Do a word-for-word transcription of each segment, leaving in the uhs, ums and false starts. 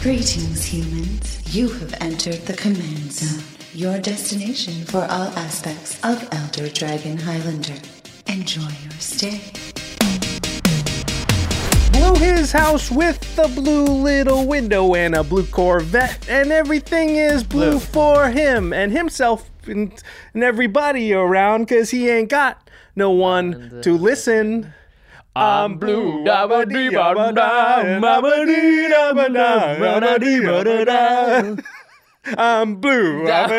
Greetings, humans. You have entered the Command Zone, your destination for all aspects of Elder Dragon Highlander. Enjoy your stay. Blew his house with a blue little window and a blue Corvette, and everything is blue, blue. for him and himself and, and everybody around, because he ain't got no one and, uh, to listen. I'm blue. I'm blue. You want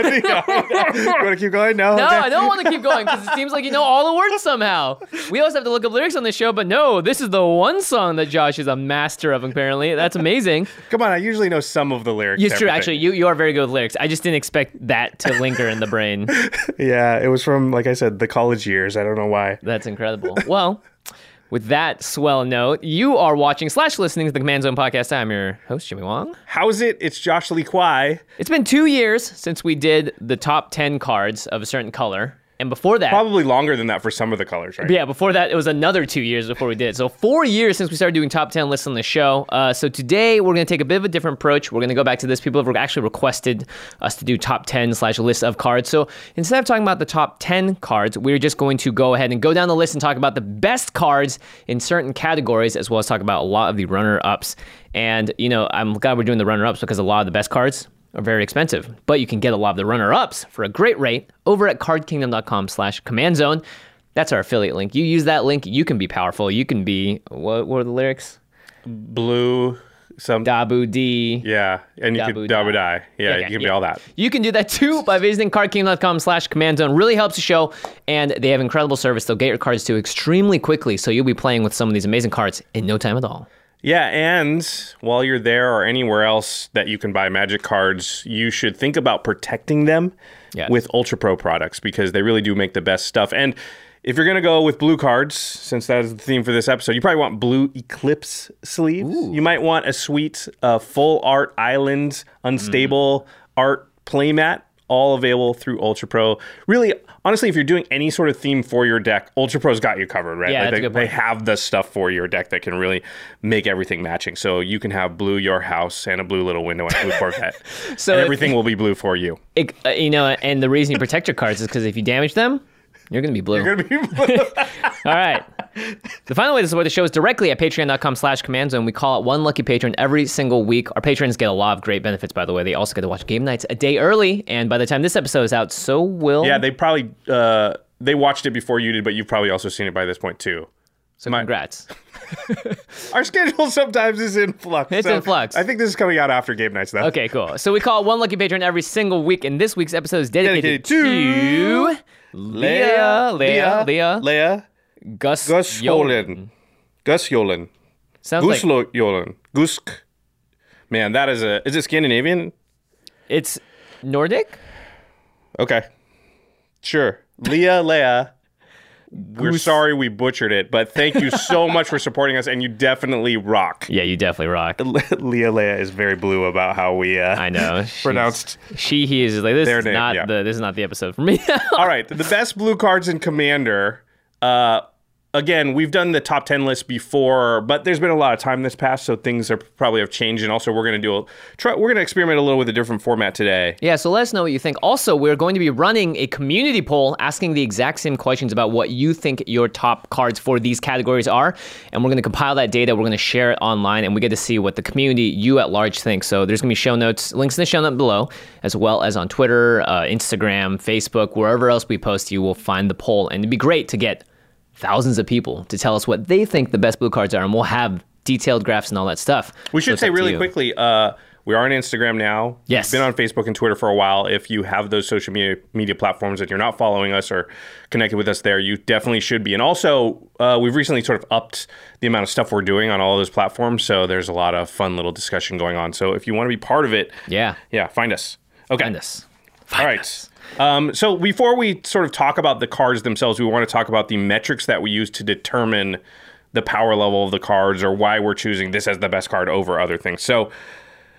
to keep going? No, no, okay. I don't want to keep going because it seems like you know all the words somehow. We always have to look up lyrics on this show, but no, this is the one song that Josh is a master of, apparently. That's amazing. Come on, I usually know some of the lyrics. It's true, actually. You, you are very good with lyrics. I just didn't expect that to linger in the brain. Yeah, it was from, like I said, the college years. I don't know why. That's incredible. Well, with that swell note, you are watching slash listening to the Command Zone podcast. I'm your host, Jimmy Wong. How's it? It's Josh Lee Kwai. It's been two years since we did the top ten cards of a certain color. And before that... Probably longer than that for some of the colors, right? Yeah, before that, it was another two years before we did. So four years since we started doing top ten lists on the show. Uh, so today, we're going to take a bit of a different approach. We're going to go back to this. People have actually requested us to do top ten slash list of cards. So instead of talking about the top ten cards, we're just going to go ahead and go down the list and talk about the best cards in certain categories, as well as talk about a lot of the runner-ups. And, you know, I'm glad we're doing the runner-ups because a lot of the best cards are very expensive, but you can get a lot of the runner-ups for a great rate over at cardkingdom.com slash command zone. That's our affiliate link. You use that link, you can be powerful. You can be, what, what are the lyrics? Blue, some... Dabu D. Yeah, and you Dabu can Dabu Die. Yeah, okay, you can yeah. be all that. You can do that too by visiting cardkingdom.com slash command zone. Really helps the show, and they have incredible service. They'll get your cards to extremely quickly, so you'll be playing with some of these amazing cards in no time at all. Yeah, and while you're there or anywhere else that you can buy Magic cards, you should think about protecting them yes. with Ultra Pro products, because they really do make the best stuff. And if you're going to go with blue cards, since that is the theme for this episode, you probably want blue Eclipse sleeves. Ooh. You might want a sweet uh, full art island, unstable mm. art playmat, all available through Ultra Pro. Really, honestly, if you're doing any sort of theme for your deck, Ultra Pro's got you covered, right? Yeah, like that's they, a good point. They have the stuff for your deck that can really make everything matching. So you can have blue your house and a blue little window and a blue Corvette. so and everything will be blue for you. It, uh, you know, and the reason you protect your cards is because if you damage them, you're going to be blue. You're going to be blue. All right. The final way to support the show is directly at patreon.com slash command zone. We call out one lucky patron every single week. Our patrons get a lot of great benefits, by the way. They also get to watch game nights a day early. And by the time this episode is out, so will... Yeah, they probably... Uh, they watched it before you did, but you've probably also seen it by this point, too. So My, congrats. Our schedule sometimes is in flux. It's so in flux. I think this is coming out after game nights, though. Okay, cool. So we call one lucky patron every single week, and this week's episode is dedicated, dedicated to... Leah, Leah, Leah, Leah, Gus, Gus Yolen, Gus Yolen, Sounds Gus like Yolen, Gusk. Man, that is a. Is it Scandinavian? It's Nordic. Okay, sure. Leah, Leah. We're Goose. sorry we butchered it, but thank you so much for supporting us, and you definitely rock. Yeah, you definitely rock. Leah Leah is very blue about how we uh, I know pronounced she he is like this their is name, not yeah. the this is not the episode for me. All right, the best blue cards in Commander. Uh, again, we've done the top ten list before, but there's been a lot of time this past, so things are probably have changed. And also, we're going to do a try. We're going to experiment a little with a different format today. Yeah, so let us know what you think. Also, we're going to be running a community poll asking the exact same questions about what you think your top cards for these categories are, and we're going to compile that data. We're going to share it online, and we get to see what the community, you at large, think. So there's going to be show notes, links in the show note below, as well as on Twitter, uh, Instagram, Facebook, wherever else we post. You will find the poll, and it'd be great to get thousands of people to tell us what they think the best blue cards are, and we'll have detailed graphs and all that stuff. We should so say really quickly, uh, we are on Instagram now. Yes. We've been on Facebook and Twitter for a while. If you have those social media media platforms and you're not following us or connected with us there, you definitely should be. And also, uh, we've recently sort of upped the amount of stuff we're doing on all of those platforms, so there's a lot of fun little discussion going on. So if you want to be part of it, yeah, yeah, find us. Okay. Find us. Find all right. us. Um, so before we sort of talk about the cards themselves, we want to talk about the metrics that we use to determine the power level of the cards or why we're choosing this as the best card over other things. So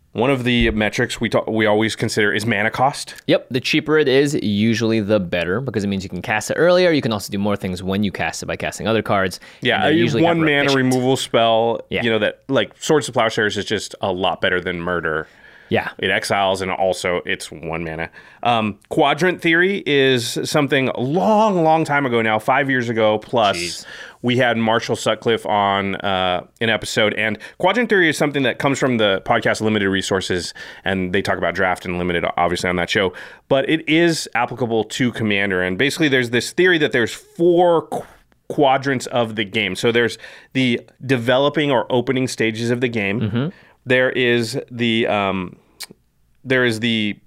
One of the metrics we talk, we always consider is mana cost. Yep, the cheaper it is, usually the better, because it means you can cast it earlier. You can also do more things when you cast it by casting other cards. Yeah, a one mana efficient. removal spell, yeah. you know, that like Swords to Plowshares is just a lot better than Murder. Yeah. It exiles, and also it's one mana. Um, Quadrant Theory is something a long, long time ago now, five years ago plus. Jeez. We had Marshall Sutcliffe on uh, an episode, and Quadrant Theory is something that comes from the podcast Limited Resources, and they talk about Draft and Limited, obviously, on that show. But it is applicable to Commander, and basically there's this theory that there's four qu- quadrants of the game. So there's the developing or opening stages of the game. Mm-hmm. There is the um, there is the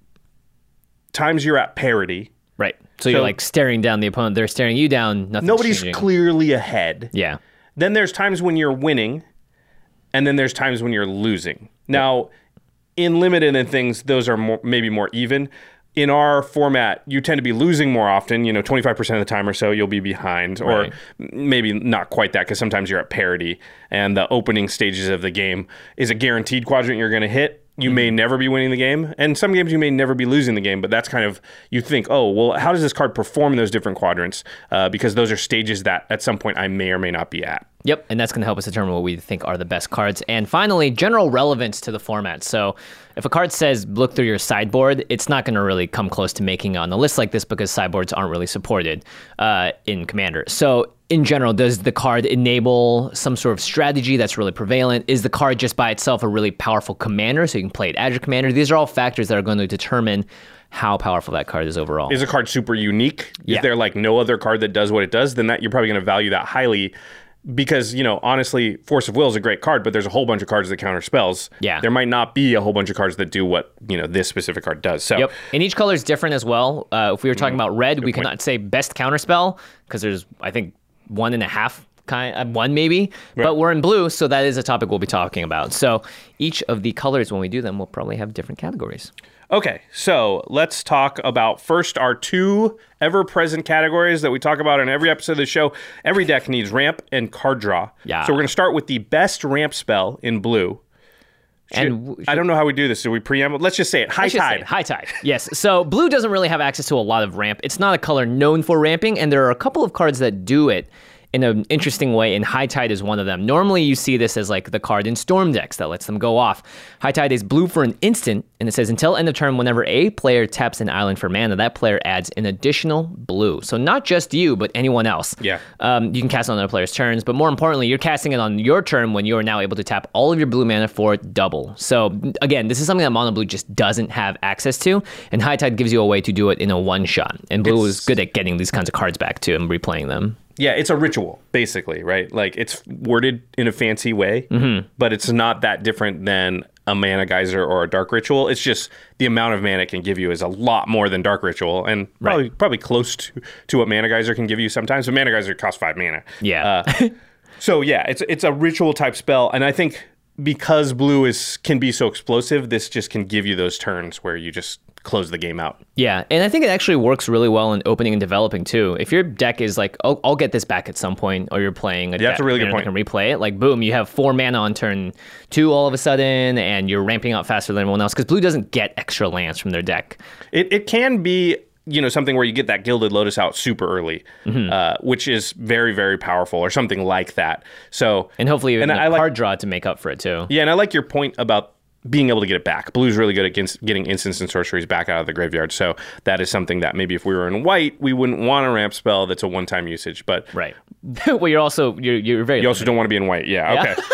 times you're at parity. Right. So, so you're like staring down the opponent. They're staring you down. Nothing's Nobody's changing. Clearly ahead. Yeah. Then there's times when you're winning, and then there's times when you're losing. Now, in Limited and things, those are more, maybe more even. In our format, you tend to be losing more often. You know, twenty-five percent of the time or so, you'll be behind. Or right. maybe not quite that, because sometimes you're at parity. And the opening stages of the game is a guaranteed quadrant you're going to hit. You mm-hmm. may never be winning the game. And some games you may never be losing the game. But that's kind of, you think, oh, well, how does this card perform in those different quadrants? Uh, because those are stages that at some point I may or may not be at. Yep, and that's going to help us determine what we think are the best cards. And finally, general relevance to the format. So if a card says, look through your sideboard, it's not going to really come close to making it on a list like this because sideboards aren't really supported uh, in Commander. So in general, does the card enable some sort of strategy that's really prevalent? Is the card just by itself a really powerful commander, so you can play it as your commander? These are all factors that are going to determine how powerful that card is overall. Is a card super unique? Yeah. Is there like no other card that does what it does? Then that you're probably going to value that highly. Because, you know, honestly, Force of Will is a great card, but there's a whole bunch of cards that counter spells. Yeah. There might not be a whole bunch of cards that do what, you know, this specific card does. So, yep. And each color is different as well. Uh, if we were talking mm, about red, we point. cannot say best counter spell because there's, I think, one and a half kind uh, one maybe. Right. But we're in blue, so that is a topic we'll be talking about. So each of the colors, when we do them, will probably have different categories. Okay, so let's talk about first our two ever-present categories that we talk about in every episode of the show. Every deck needs ramp and card draw. Yeah. So we're going to start with the best ramp spell in blue. Should, and w- I don't know how we do this. Do we preamble? Let's just say it. High Tide. It. High Tide. Yes. So blue doesn't really have access to a lot of ramp. It's not a color known for ramping, and there are a couple of cards that do it in an interesting way, and High Tide is one of them. Normally, you see this as like the card in Storm decks that lets them go off. High Tide is blue for an instant, and it says, until end of turn, whenever a player taps an island for mana, that player adds an additional blue. So not just you, but anyone else. Yeah. Um, you can cast it on other players' turns, but more importantly, you're casting it on your turn when you are now able to tap all of your blue mana for double. So again, this is something that Mono Blue just doesn't have access to, and High Tide gives you a way to do it in a one-shot. And blue it's... is good at getting these kinds of cards back too and replaying them. Yeah, it's a ritual, basically, right? Like, it's worded in a fancy way, mm-hmm. but it's not that different than a Mana Geyser or a Dark Ritual. It's just the amount of mana it can give you is a lot more than Dark Ritual, and probably right. probably close to, to what Mana Geyser can give you sometimes. But Mana Geyser costs five mana. Yeah. Uh, so, yeah, it's it's a ritual-type spell, and I think because blue is can be so explosive, this just can give you those turns where you just close the game out. Yeah, and I think it actually works really well in opening and developing too. If your deck is like, oh, I'll get this back at some point, or you're playing a yeah, deck, that's a really good you know, point. Can replay it. Like, boom, you have four mana on turn two all of a sudden, and you're ramping up faster than everyone else because blue doesn't get extra lands from their deck. It it can be, you know, something where you get that Gilded Lotus out super early, mm-hmm. uh, which is very, very powerful, or something like that. So, and hopefully you have a card like, draw to make up for it too. Yeah, and I like your point about being able to get it back. Blue's really good at getting instants and sorceries back out of the graveyard. So that is something that maybe if we were in white, we wouldn't want a ramp spell that's a one-time usage. But right. Well, you're also you're you're very. You also don't want to be in white. Yeah. yeah. Okay.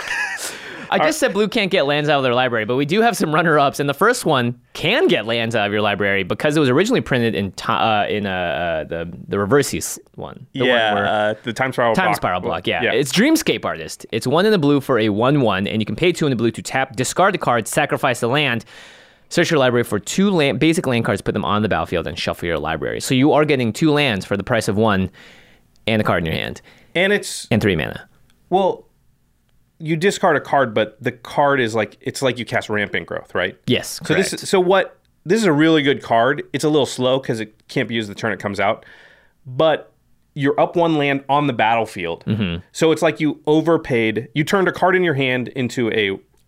I just said blue can't get lands out of their library, but we do have some runner-ups, and the first one can get lands out of your library because it was originally printed in to, uh, in uh, uh, the the Reverses one. The yeah, one where, uh, the Time Spiral Time block. Spiral block, yeah. yeah. It's Dreamscape Artist. It's one in the blue for a one one, and you can pay two in the blue to tap, discard the card, sacrifice the land, search your library for two land, basic land cards, put them on the battlefield, and shuffle your library. So you are getting two lands for the price of one and a card in your hand. And it's... And three mana. Well... You discard a card, but the card is like, it's like you cast Rampant Growth, right? Yes, so correct. This, so what, this is a really good card. It's a little slow because it can't be used the turn it comes out. But you're up one land on the battlefield. Mm-hmm. So it's like you overpaid, you turned a card in your hand into a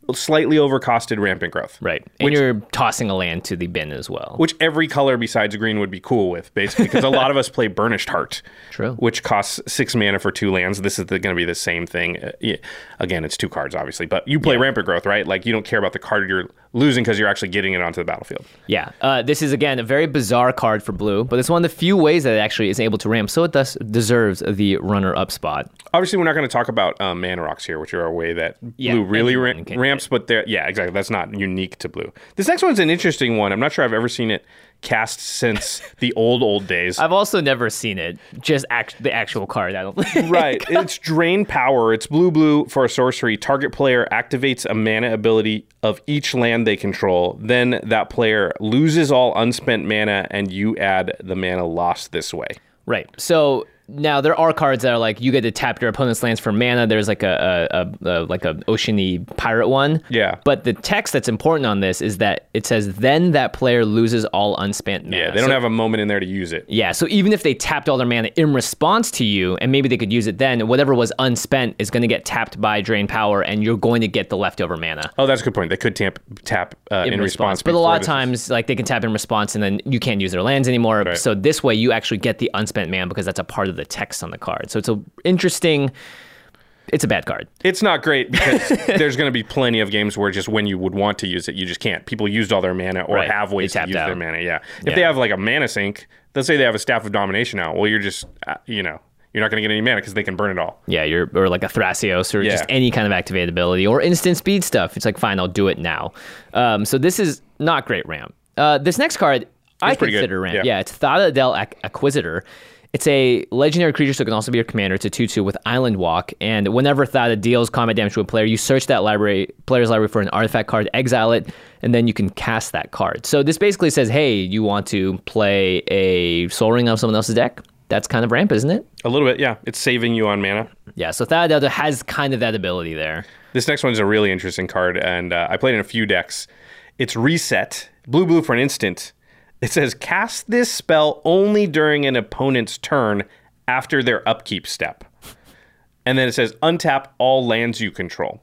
slightly overcosted Rampant Growth. Right. And which, you're tossing a land to the bin as well. Which every color besides green would be cool with, basically, because a lot of us play Burnished Heart. True. Which costs six mana for two lands. This is going to be the same thing. Uh, yeah. Again, it's two cards, obviously, but you play yeah. Rampant Growth, right? Like, you don't care about the card you're losing because you're actually getting it onto the battlefield. Yeah. Uh, this is, again, a very bizarre card for blue, but it's one of the few ways that it actually is able to ramp, so it thus deserves the runner-up spot. Obviously, we're not going to talk about um, mana rocks here, which are a way that yeah, blue really ra- ramps, but they're, yeah, exactly. That's not unique to blue. This next one's an interesting one. I'm not sure I've ever seen it cast since the old, old days. I've also never seen it, just act- the actual card, I don't think. Right. It's Drain Power. It's blue, blue for a sorcery. Target player activates a mana ability of each land they control. Then that player loses all unspent mana, and you add the mana lost this way. Right. So now there are cards that are like you get to tap your opponent's lands for mana. There's like a, a, a, a like a oceany pirate one. Yeah. But the text that's important on this is that it says then that player loses all unspent mana. Yeah, they don't so, have a moment in there to use it. Yeah. So even if they tapped all their mana in response to you, and maybe they could use it then, whatever was unspent is going to get tapped by Drain Power, and you're going to get the leftover mana. Oh, that's a good point. They could tap tap uh, in, in response, response but a lot of times is... like they can tap in response, and then you can't use their lands anymore. Right. So this way, you actually get the unspent mana because that's a part of the text on the card. So it's a interesting. It's a bad card. It's not great because there's going to be plenty of games where just when you would want to use it, you just can't. People used all their mana or right. have ways to use out. their mana. Yeah. If yeah. they have like a mana sink, let's say they have a Staff of Domination out. Well, you're just, uh, you know, you're not going to get any mana because they can burn it all. Yeah, you're or like a Thrasios or yeah. just any kind of activated ability or instant speed stuff. It's like, fine, I'll do it now. Um, so this is not great ramp. Uh, this next card, it's I consider ramp. Yeah. yeah, it's Thada Adel Acquisitor. It's a legendary creature, so it can also be your commander. It's a two two with Island Walk, and whenever Thada deals combat damage to a player, you search that library, player's library for an artifact card, exile it, and then you can cast that card. So this basically says, hey, you want to play a Sol Ring of someone else's deck? That's kind of ramp, isn't it? A little bit, yeah. It's saving you on mana. Yeah, so Thada Adel has kind of that ability there. This next one's a really interesting card, and uh, I played in a few decks. It's Reset, blue, blue for an instant. It says, cast this spell only during an opponent's turn after their upkeep step. And then it says, untap all lands you control.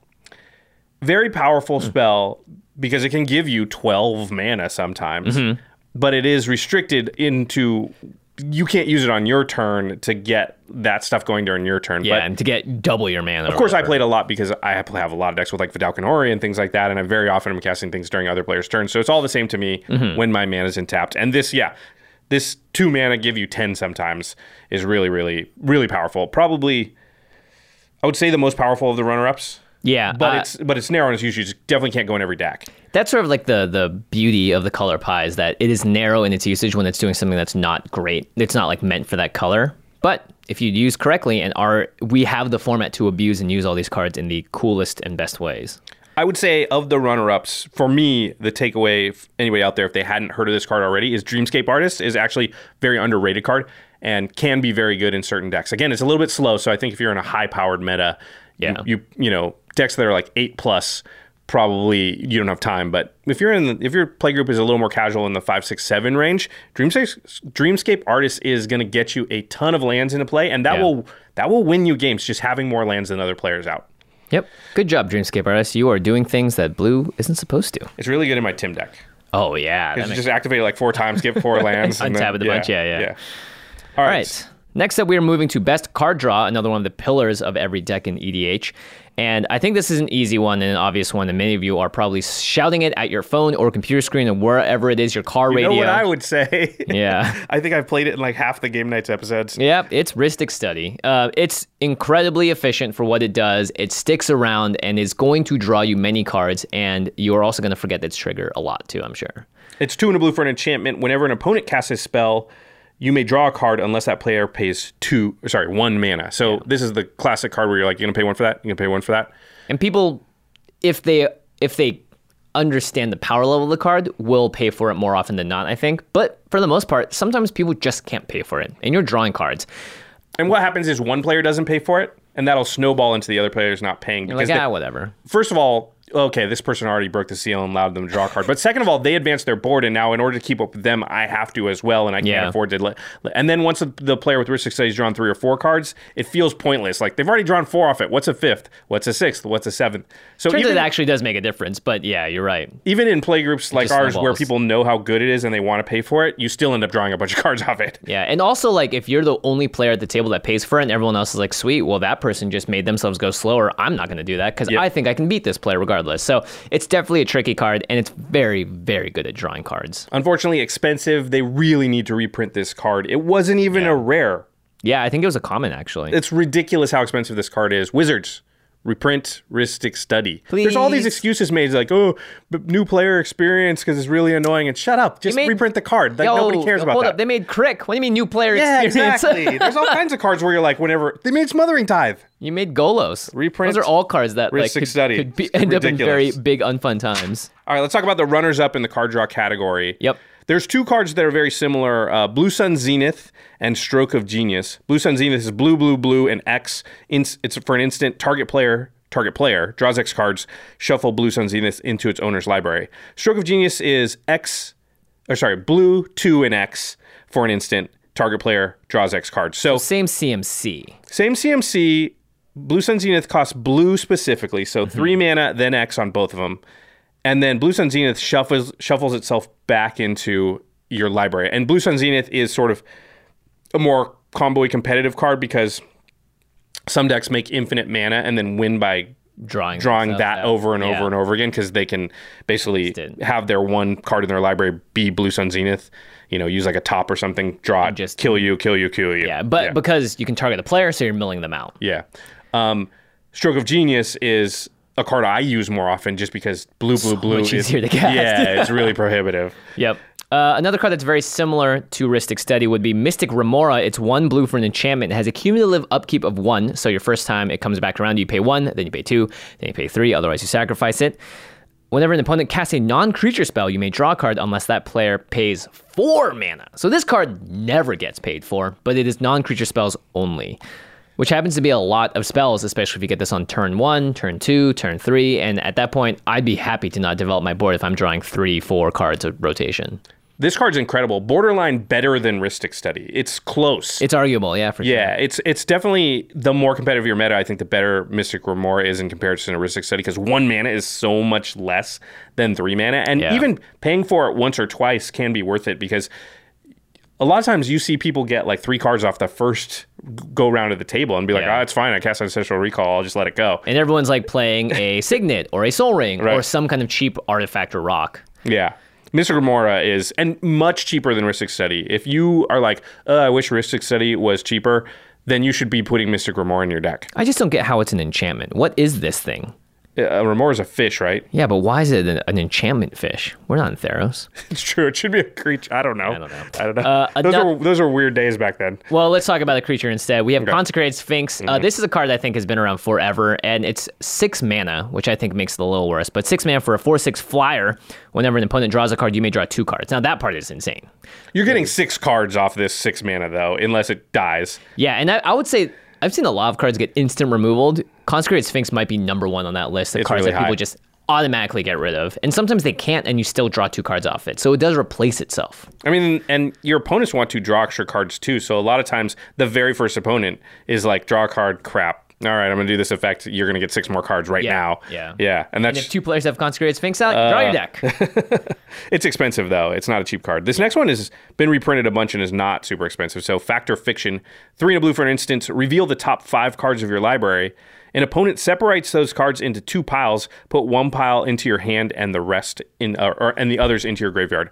Very powerful mm. spell because it can give you twelve mana sometimes, mm-hmm. but it is restricted into... You can't use it on your turn to get that stuff going during your turn. Yeah, but and to get double your mana. Of course, I played a lot because I have a lot of decks with like Vidalcan Ori and things like that, and I very often am casting things during other players' turns. So it's all the same to me mm-hmm. when my mana is untapped. And this, yeah, this two mana give you ten sometimes is really, really, really powerful. Probably, I would say the most powerful of the runner-ups. Yeah, but uh, it's but it's narrow and it's usually just definitely can't go in every deck. That's sort of like the the beauty of the color pie is that it is narrow in its usage when it's doing something that's not great. It's not like meant for that color. But if you use correctly and are we have the format to abuse and use all these cards in the coolest and best ways. I would say of the runner-ups, for me, the takeaway, if anybody out there, if they hadn't heard of this card already, is Dreamscape Artist is actually a very underrated card and can be very good in certain decks. Again, it's a little bit slow, so I think if you're in a high-powered meta, yeah. you, you you know, decks that are like eight plus, probably you don't have time. But if you're in the, if your play group is a little more casual in the five, six, seven range, Dreamscape Dreamscape Artist is going to get you a ton of lands into play, and that yeah. will that will win you games just having more lands than other players out. Yep. Good job, Dreamscape Artist. You are doing things that blue isn't supposed to. It's really good in my Tim deck. Oh yeah, because you just activate it like four times, get four lands, untap then, it a yeah, bunch. Yeah, yeah. yeah. All right. All right. Next up, we are moving to Best Card Draw, another one of the pillars of every deck in E D H. And I think this is an easy one and an obvious one, and many of you are probably shouting it at your phone or computer screen or wherever it is, your car you radio. You know what I would say? Yeah. I think I've played it in like half the Game Nights episodes. Yep, it's Rhystic Study. Uh, it's incredibly efficient for what it does. It sticks around and is going to draw you many cards, and you're also going to forget its trigger a lot too, I'm sure. It's two and a blue for an enchantment. Whenever an opponent casts a spell, you may draw a card unless that player pays two, sorry, one mana. So yeah. This is the classic card where you're like, you're going to pay one for that, you're going to pay one for that. And people, if they if they understand the power level of the card, will pay for it more often than not, I think. But for the most part, sometimes people just can't pay for it, and you're drawing cards. And what happens is one player doesn't pay for it, and that'll snowball into the other players not paying. You're like, ah, whatever. First of all, okay, this person already broke the seal and allowed them to draw a card. But second of all, they advanced their board, and now in order to keep up with them, I have to as well, and I can't Yeah. afford to let. And then once the, the player with Ristic Study has drawn three or four cards, it feels pointless. Like they've already drawn four off it. What's a fifth? What's a sixth? What's a seventh? So Turns out even, it actually does make a difference, but yeah, you're right. even in play groups like just ours, where snowballs. people know how good it is and they want to pay for it, you still end up drawing a bunch of cards off it. Yeah, and also like if you're the only player at the table that pays for it and everyone else is like, sweet, well that person just made themselves go slower. I'm not going to do that because Yep. I think I can beat this player regardless. So it's definitely a tricky card, and it's very, very good at drawing cards. Unfortunately, expensive. They really need to reprint this card. It wasn't even Yeah. a rare. Yeah, I think it was a common actually. It's ridiculous how expensive this card is. Wizards, reprint Ristic Study. There's all these Please. excuses made, like, oh, but new player experience because it's really annoying. And shut up, just made- reprint the card. Like Yo, nobody cares about hold that. up, they made Crick. What do you mean new player yeah, experience? exactly. There's all kinds of cards where you're like, whenever they made Smothering Tithe. You made Golos. Reprint Those are all cards that like Ristic could, Study. could be, It's end up in very ridiculous. big unfun times. All right, let's talk about the runners up in the card draw category. Yep. There's two cards that are very similar, uh, Blue Sun Zenith and Stroke of Genius. Blue Sun Zenith is blue, blue, blue, and X. It's for an instant, target player, target player, draws X cards, shuffle Blue Sun Zenith into its owner's library. Stroke of Genius is X, or sorry, blue, two, and X for an instant, target player, draws X cards. So Same C M C. same C M C, Blue Sun Zenith costs blue specifically, so Mm-hmm. three mana, then X on both of them. And then Blue Sun Zenith shuffles shuffles itself back into your library. And Blue Sun Zenith is sort of a more combo-y competitive card because some decks make infinite mana and then win by Drawing drawing themselves that out. over and Yeah. over and over again because they can basically Instant. have their one card in their library be Blue Sun Zenith. You know, use like a top or something, draw it, just- kill you, kill you, kill you. Yeah, but yeah. because you can target the player, so you're milling them out. Yeah. Um, Stroke of Genius is a card I use more often just because blue, blue, blue much is easier to cast. Yeah, it's really prohibitive. Yep. Uh, another card that's very similar to Ristic Study would be Mystic Remora. It's one blue for an enchantment. It has a cumulative upkeep of one. So your first time it comes back around, you pay one, then you pay two, then you pay three. Otherwise, you sacrifice it. Whenever an opponent casts a non-creature spell, you may draw a card unless that player pays four mana. So this card never gets paid for, but it is non-creature spells only, which happens to be a lot of spells, especially if you get this on turn one, turn two, turn three. And at that point, I'd be happy to not develop my board if I'm drawing three, four cards of rotation. This card's incredible. Borderline better than Ristic Study. It's close. It's arguable, yeah, for sure. yeah, it's it's definitely the more competitive your meta, I think the better Mystic Remora is in comparison to Ristic Study because one mana is so much less than three mana. And Yeah. even paying for it once or twice can be worth it because a lot of times you see people get like three cards off the first go round of the table and be like, Yeah. oh, it's fine. I cast Ancestral Recall. I'll just let it go. And everyone's like playing a Signet or a Soul Ring or Right. some kind of cheap artifact or rock. Yeah. Mystic Remora is, and much cheaper than Ristic Study. If you are like, uh, I wish Ristic Study was cheaper, then you should be putting Mystic Remora in your deck. I just don't get how it's an enchantment. What is this thing? Uh, Remora is a fish, right? Yeah, but why is it an, an enchantment fish? We're not in Theros. It's true. It should be a creature. I don't know. I don't know. I don't know. Uh, those, ano- are, those are weird days back then. Well, let's talk about a creature instead. We have Consecrated Sphinx. Mm-hmm. Uh, this is a card that I think has been around forever, and it's six mana, which I think makes it a little worse. But six mana for a four six flyer. Whenever an opponent draws a card, you may draw two cards. Now, that part is insane. You're getting six cards off this six mana, though, unless it dies. Yeah, and I, I would say I've seen a lot of cards get instant removaled. Consecrated Sphinx might be number one on that list of It's cards really that people high. just automatically get rid of. And sometimes they can't, and you still draw two cards off it. So it does replace itself. I mean, and your opponents want to draw extra cards, too. So a lot of times, the very first opponent is like, draw a card, crap. All right, I'm going to do this effect. You're going to get six more cards right Yeah, now. yeah. Yeah, and And that's... if two players have Consecrated Sphinx out, draw your deck. It's expensive, though. It's not a cheap card. This next one has been reprinted a bunch and is not super expensive. So, Fact or Fiction, three and a blue for an instance, reveal the top five cards of your library. An opponent separates those cards into two piles, put one pile into your hand and the rest in, uh, or, and the others into your graveyard.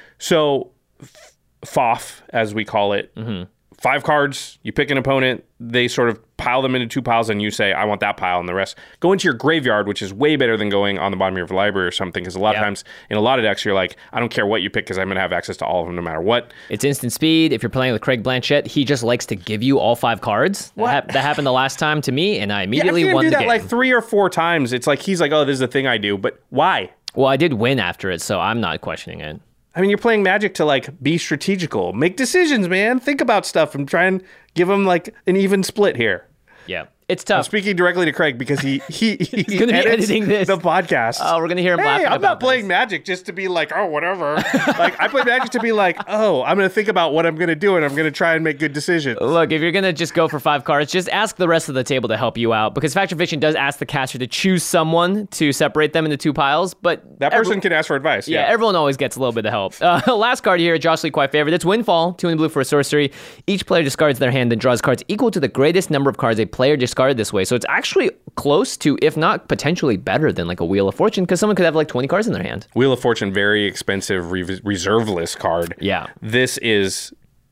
So, F O F, as we call it, five cards, you pick an opponent, they sort of pile them into two piles, and you say, I want that pile, and the rest go into your graveyard, which is way better than going on the bottom of your library or something, because a lot Yeah. of times in a lot of decks, you're like, I don't care what you pick, because I'm going to have access to all of them no matter what. It's instant speed. If you're playing with Craig Blanchett, he just likes to give you all five cards. That, hap- that happened the last time to me, and I Yeah, I've immediately seen him won do the that game. like three or four times. It's like, he's like, oh, this is the thing I do, but why? Well, I did win after it, so I'm not questioning it. I mean, you're playing Magic to like be strategical, make decisions, man. Think about stuff and try and give them like an even split here. Yeah. It's I'm tough. speaking directly to Craig because he he he's gonna be editing this. the podcast. Oh, we're gonna hear him Hey, laughing I'm about not playing this. Magic just to be like, oh, whatever. Like I play Magic to be like, oh, I'm gonna think about what I'm gonna do and I'm gonna try and make good decisions. Look, if you're gonna just go for five cards, just ask the rest of the table to help you out because Fact or Fiction does ask the caster to choose someone to separate them into two piles, but That every- person can ask for advice. Yeah, Yeah. everyone always gets a little bit of help. Uh, last card here, Josh Lee quite favorite. It's Windfall, two in blue for a sorcery. Each player discards their hand and draws cards equal to the greatest number of cards a player discarded this way. So it's actually close to, if not potentially better than like a Wheel of Fortune, because someone could have like twenty cards in their hand. Wheel of Fortune, very expensive re- reserve list card. Yeah. This is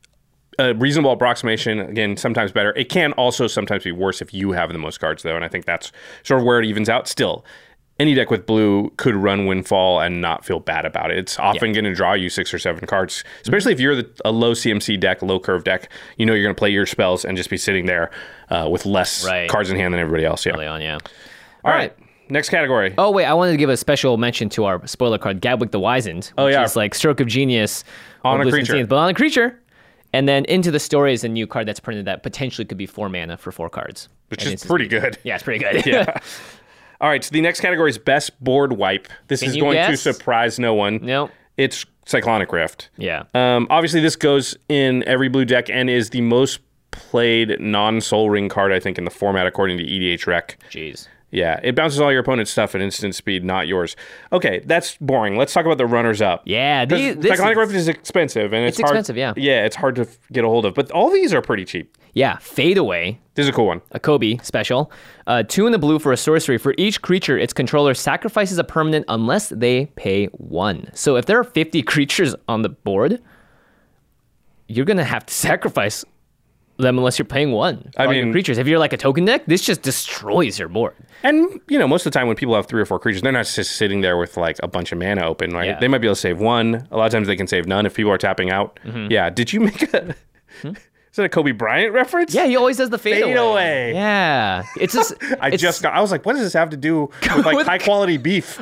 a reasonable approximation. Again, sometimes better. It can also sometimes be worse if you have the most cards, though, and I think that's sort of where it evens out. Still, any deck with blue could run Windfall and not feel bad about it. It's often Yeah. going to draw you six or seven cards, especially if you're the, a low C M C deck, low curve deck. You know you're going to play your spells and just be sitting there uh, with less Right. cards in hand than everybody else. Yeah. Early on, yeah. All right. Next category. Oh, wait, I wanted to give a special mention to our spoiler card, Gadwick the Wizened. Oh, which yeah. is like Stroke of Genius. On or a Blue creature. Sentient, But on a creature. And then Into the Story is a new card that's printed that potentially could be four mana for four cards. Which And is it's- pretty good. Yeah, it's pretty good. Yeah. All right, so the next category is best board wipe. This Can is you going to guess? surprise no one. Nope. It's Cyclonic Rift. Yeah. Um, obviously, this goes in every blue deck and is the most played non-Soul Ring card, I think, in the format, according to E D H Rec. Jeez. Yeah, it bounces all your opponent's stuff at instant speed, not yours. Okay, that's boring. Let's talk about the runners-up. Yeah, Because these, this Cyclonic is- Rift is expensive, and it's, It's hard, expensive, yeah. Yeah, it's hard to f- get a hold of. But all these are pretty cheap. yeah, Fade Away, This is a cool one. a Kobe special. Uh, two in the blue for a sorcery. For each creature, its controller sacrifices a permanent unless they pay one. So if there are fifty creatures on the board, you're going to have to sacrifice them unless you're paying one. for I all your mean- creatures. If you're like a token deck, this just destroys your board. And, you know, most of the time when people have three or four creatures, they're not just sitting there with, like, a bunch of mana open, right? Yeah. They might be able to save one. A lot of times they can save none if people are tapping out. Mm-hmm. Yeah. Did you make a... Is that a Kobe Bryant reference? Yeah, he always does the fade, Fade away. Yeah, it's just. I it's, just got... I was like, what does this have to do with, like, With- high-quality beef?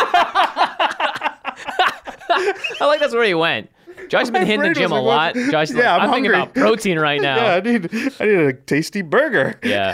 I like that's where he went. Josh has been My hitting the brain gym a was lot. like, what? Josh, is Yeah, like, I'm I'm thinking hungry. about protein right now. Yeah, I need, I need a tasty burger. Yeah.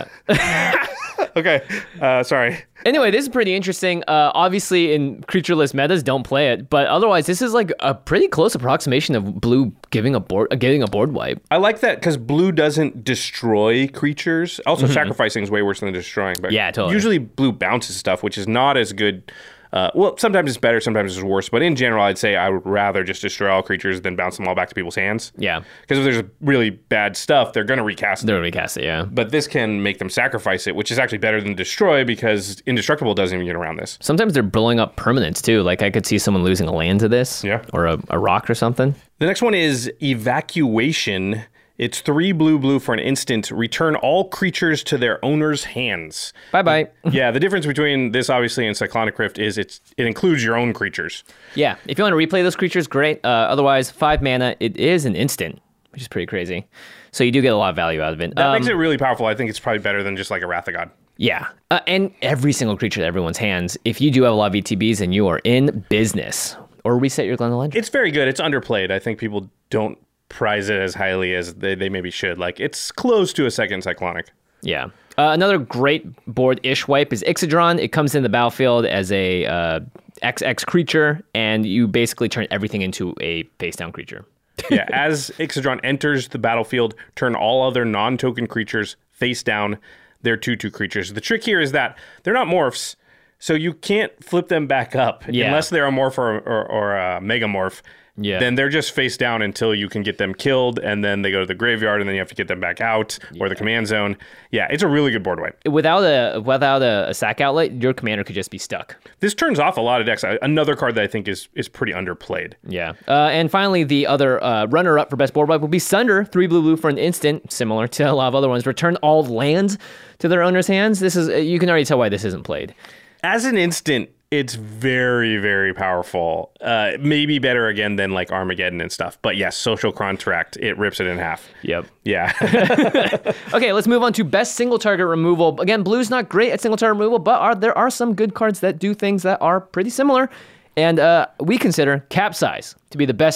Okay. Uh, sorry. Anyway, this is pretty interesting. Uh, obviously, in creatureless metas, don't play it. But otherwise, this is like a pretty close approximation of blue giving a board, uh, getting a board wipe. I like that because blue doesn't destroy creatures. Also, sacrificing is way worse than destroying. But Mm-hmm. Yeah, totally. Usually, blue bounces stuff, which is not as good. Uh, well, sometimes it's better, sometimes it's worse. But in general, I'd say I would rather just destroy all creatures than bounce them all back to people's hands. Yeah, Because if there's really bad stuff, they're going to recast it. they're gonna recast it. Yeah. But this can make them sacrifice it, which is actually better than destroy because indestructible doesn't even get around this. Sometimes they're blowing up permanents too. Like I could see someone losing a land to this. Yeah. Or a, a rock or something. The next one is Evacuation. It's three blue blue for an instant. Return all creatures to their owner's hands. Bye bye. Yeah, the difference between this obviously and Cyclonic Rift is it's it includes your own creatures. Yeah. If you want to replay those creatures, great. Uh, otherwise, five mana. It is an instant, which is pretty crazy. So you do get a lot of value out of it. That Um, makes it really powerful. I think it's probably better than just like a Wrath of God. Yeah. Uh, and every single creature in everyone's hands. If you do have a lot of E T Bs, then you are in business. Or reset your Glendale Legend. It's very good. It's underplayed. I think people don't prize it as highly as they, they maybe should. Like it's close to a second Cyclonic. Yeah. Uh, another great board-ish wipe is Ixodron. It comes in the battlefield as a uh, X X creature, and you basically turn everything into a face-down creature. Yeah, as Ixodron enters the battlefield, turn all other non-token creatures face down. They're two two creatures. The trick here is that they're not morphs, so you can't flip them back up Yeah. unless they're a morph or, or, or a megamorph. Yeah. Then they're just face down until you can get them killed, and then they go to the graveyard, and then you have to get them back out or the command zone. Yeah, it's a really good board wipe. Without a without a, a sack outlet, your commander could just be stuck. This turns off a lot of decks. Another card that I think is is pretty underplayed. Yeah. Uh, and finally, the other uh, runner-up for best board wipe will be Sunder. Three blue blue for an instant, similar to a lot of other ones. Return all lands to their owner's hands. This is you can already tell why this isn't played. As an instant, it's very, very powerful. Uh, maybe better again than like Armageddon and stuff. But yes, Social Contract, it rips it in half. Yep. Yeah. Okay, let's move on to best single target removal. Again, blue's not great at single target removal, but are, there are some good cards that do things that are pretty similar. And uh, we consider Capsize to be the best